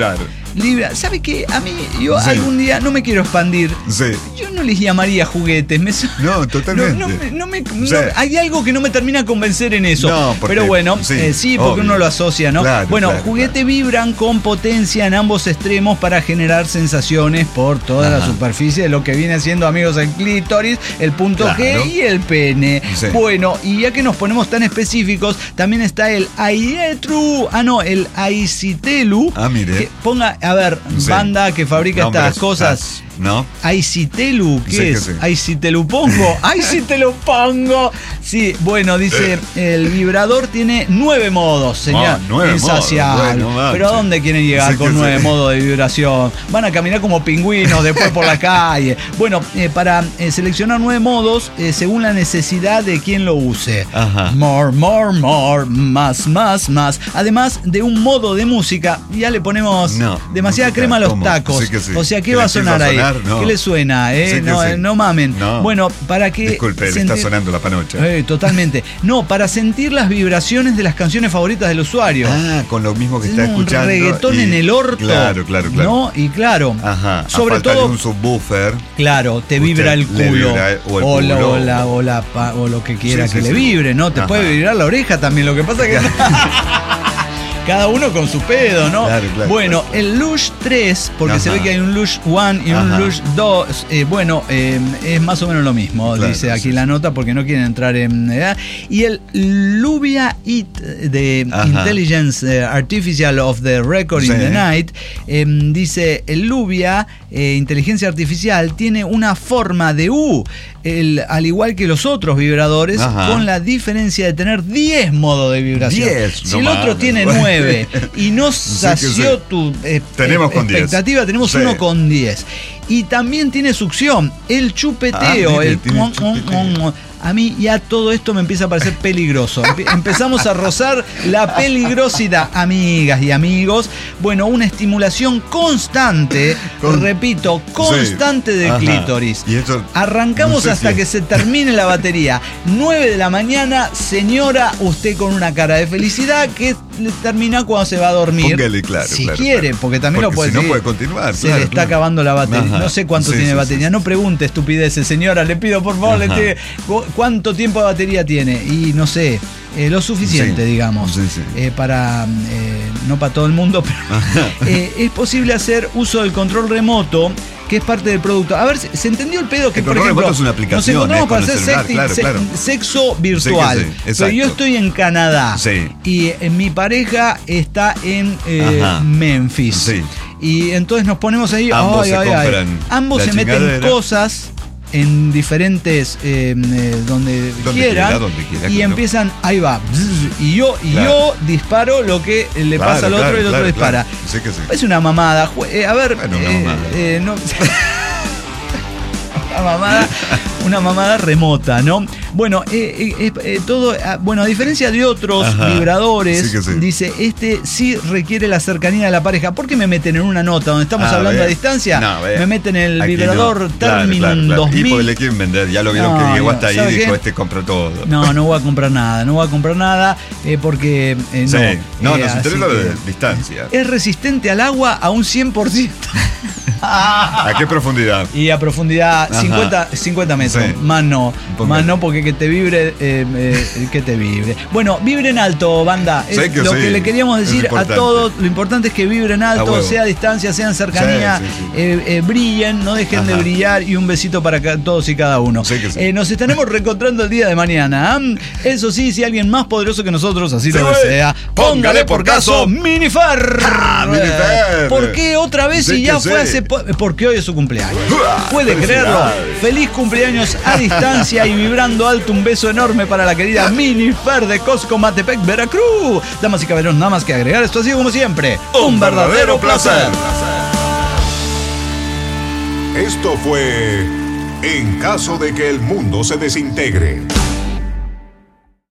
Libra, ¿sabe qué? A mí, yo
Sí.
algún día no me quiero expandir.
Sí.
Yo no les llamaría juguetes. Me, su-
No, totalmente.
No, no me- no me- no-
Sí.
hay algo que no me termina de convencer en eso.
No, porque-
Pero bueno,
sí,
eh, sí, porque
obvio.
uno lo asocia, ¿no?
Claro,
bueno,
claro,
juguete vibran con potencia en ambos extremos para generar sensaciones por toda la
Ajá.
superficie de lo que viene siendo, amigos, el clítoris, el punto
Claro.
G y el pene.
Sí.
Bueno, y ya que nos ponemos tan específicos, también está el Aietru, ah no, el Aicitelu.
Ah, mire.
Que ponga, a ver,
Sí.
banda que fabrica
Nombres,
estas cosas.
tas, ¿no?
Aicitelu, ¿qué
Sí, que
es?
sí.
Ay, si te lo pongo, ay, si te lo pongo. Sí, bueno, dice, el vibrador tiene nueve modos, señor.
Ah, nueve
Insaciable.
modos, bueno, manche.
Pero ¿a dónde quieren llegar
Sí,
con
que
nueve
sí.
modos de vibración? Van a caminar como pingüinos después por la calle. Bueno, eh, para eh, seleccionar nueve modos, eh, según la necesidad de quien lo use.
Ajá.
More, more, more, más, más, más. Además de un modo de música, ya le ponemos
No,
demasiada
música,
crema a los
¿cómo?
tacos.
Sí que sí.
O sea, ¿qué
¿Qué
va
le
a sonar
empieza a
ahí?
sonar? No.
¿Qué le suena? Eh?
Sí que
no,
sí.
eh, no mamen.
No.
Bueno, para que.
Disculpe, le
sentir-
está sonando la panocha.
Eh, totalmente. No, para sentir las vibraciones de las canciones favoritas del usuario.
Ah, con lo mismo que
Es
está
un
escuchando.
reggaetón
y-
en el orto.
Claro, claro, claro.
¿No? Y claro.
Ajá.
Sobre
a falta
todo.
de un subwoofer.
Claro, te
Usted
vibra el
le
culo.
vibra, o el
o, la-
culo,
o la-
o-
o la pa- o lo que quiera
Sí,
que
sí,
le
sí.
vibre, ¿no? Te
Ajá.
puede vibrar la oreja también. Lo que pasa que. Cada uno con su pedo, ¿no?
Claro, claro,
bueno,
claro.
el Lush tres, porque
Ajá.
se ve que hay un Lush uno y un
Ajá.
Lush dos, eh, bueno, eh, es más o menos lo mismo,
Claro,
dice aquí
sí,
la
sí.
nota, porque no quieren entrar en edad. Y el Lubia It de
Ajá.
Intelligence eh, Artificial of the Record in
Sí.
the Night, eh, dice, el Lubia, eh, inteligencia artificial, tiene una forma de U, el, al igual que los otros vibradores,
Ajá.
con la diferencia de tener diez modos de vibración.
diez,
si
no
el otro
mames.
tiene nueve y no
Sí que
sació
sí.
tu eh,
Tenemos
eh,
con diez.
expectativa, tenemos
Sí.
uno con diez. Y también tiene succión, el chupeteo,
Ah, mire,
el
tiene
mon, mon,
chupeteo.
mon, mon. A mí ya todo esto me empieza a parecer peligroso. Empe- Empezamos a rozar la peligrosidad, amigas y amigos. Bueno, una estimulación constante,
Con-
repito, constante
Sí.
de
Ajá.
clítoris.
Y eso,
Arrancamos
no sé
hasta
si-
que se termine la batería. nueve de la mañana, señora, usted con una cara de felicidad que le termina cuando se va a dormir.
Póngale, claro,
si
claro,
quiere,
claro.
porque también
Porque
lo puede
si no
seguir.
puede continuar,
Se
claro,
le está
claro.
acabando la batería.
Ajá.
No sé cuánto
Sí,
tiene
sí,
batería.
sí,
No
sí.
pregunte estupideces, señora. Le pido, por favor, le
Ajá.
diga, ¿cu- ¿cuánto tiempo de batería tiene? Y no sé. eh, lo suficiente,
Sí.
digamos,
Sí, sí.
eh, para, eh, no para todo el mundo, pero eh, es posible hacer uso del control remoto, que es parte del producto. A ver, ¿se se entendió el pedo? Que,
El
por
control
ejemplo,
remoto es una aplicación,
nos encontramos
eh,
para
con el
hacer
celular,
sexti-
claro,
se-
claro.
sexo virtual.
Sí que sí,
pero
exacto.
yo estoy en Canadá
Sí.
y eh, mi pareja está en eh,
Ajá.
Memphis.
Sí.
Y entonces nos ponemos ahí,
Ambos
ay,
se
ay, ay.
compran
Ambos
la
se meten
chingadera.
cosas en diferentes eh, eh, donde,
Donde
quieran
quiera, donde quiera,
y
claro.
empiezan, ahí va, bzz, y yo y
Claro.
yo disparo lo que le
Claro,
pasa al otro
claro,
y el otro
claro,
dispara.
claro. Sí que sí.
Es una mamada. jue- eh, a ver,
Bueno, una
eh,
mamada.
eh, no- una mamada, una mamada remota, ¿no? Bueno, eh, eh, eh, todo, ah, bueno, a diferencia de otros
Ajá.
vibradores,
Sí que sí.
dice, este sí requiere la cercanía de la pareja. ¿Por qué me meten en una nota donde estamos
Ah,
hablando
ve.
a distancia?
No, ve.
me meten en el
Aquí
vibrador
no. Claro,
Terminum
claro, claro.
dos mil.
Y porque le quieren vender, ya lo vieron
No,
que llegó
no,
hasta ahí y
¿sabe
dijo,
qué?
este compra todo.
No, no voy a comprar nada, no voy a comprar nada eh, porque eh,
Sí.
no.
No,
Eh,
nos
así
interesa lo de
que-
distancia.
Es resistente al agua a un cien por ciento.
¿A qué profundidad?
Y a profundidad
Ajá.
cincuenta, cincuenta metros.
Sí.
Más no.
Un poco
Más
menos.
no porque que te vibre, eh, eh, que te vibre. Bueno, vibren alto, banda. Es
Sé que
lo
sí,
que le queríamos
es
decir a
importante.
todos. Lo importante es que vibren
A
alto,
huevo.
sea a distancia, sea en cercanía.
Sí, sí, sí.
eh, eh, brillen, no dejen de
Ajá.
brillar. Y un besito para ca- todos y cada uno.
Sé que sí.
Eh, nos estaremos reencontrando el día de mañana. ¿ah? Eso sí, si alguien más poderoso que nosotros así
Sí,
lo
güey.
desea, póngale por caso Minifer.
Ah, Minifer.
¿Por qué otra vez
Sé
si ya
que
fue
sí.
hace po- porque hoy es su cumpleaños? ¿Puede
Felicidades.
creerlo? Feliz cumpleaños a distancia y vibrando alto. Un beso enorme para la querida Minifer de Costco Matepec, Veracruz. Damas y caballeros, nada más que agregar. Esto ha sido como siempre un, verdadero placer.
Esto fue En caso de que el mundo se desintegre.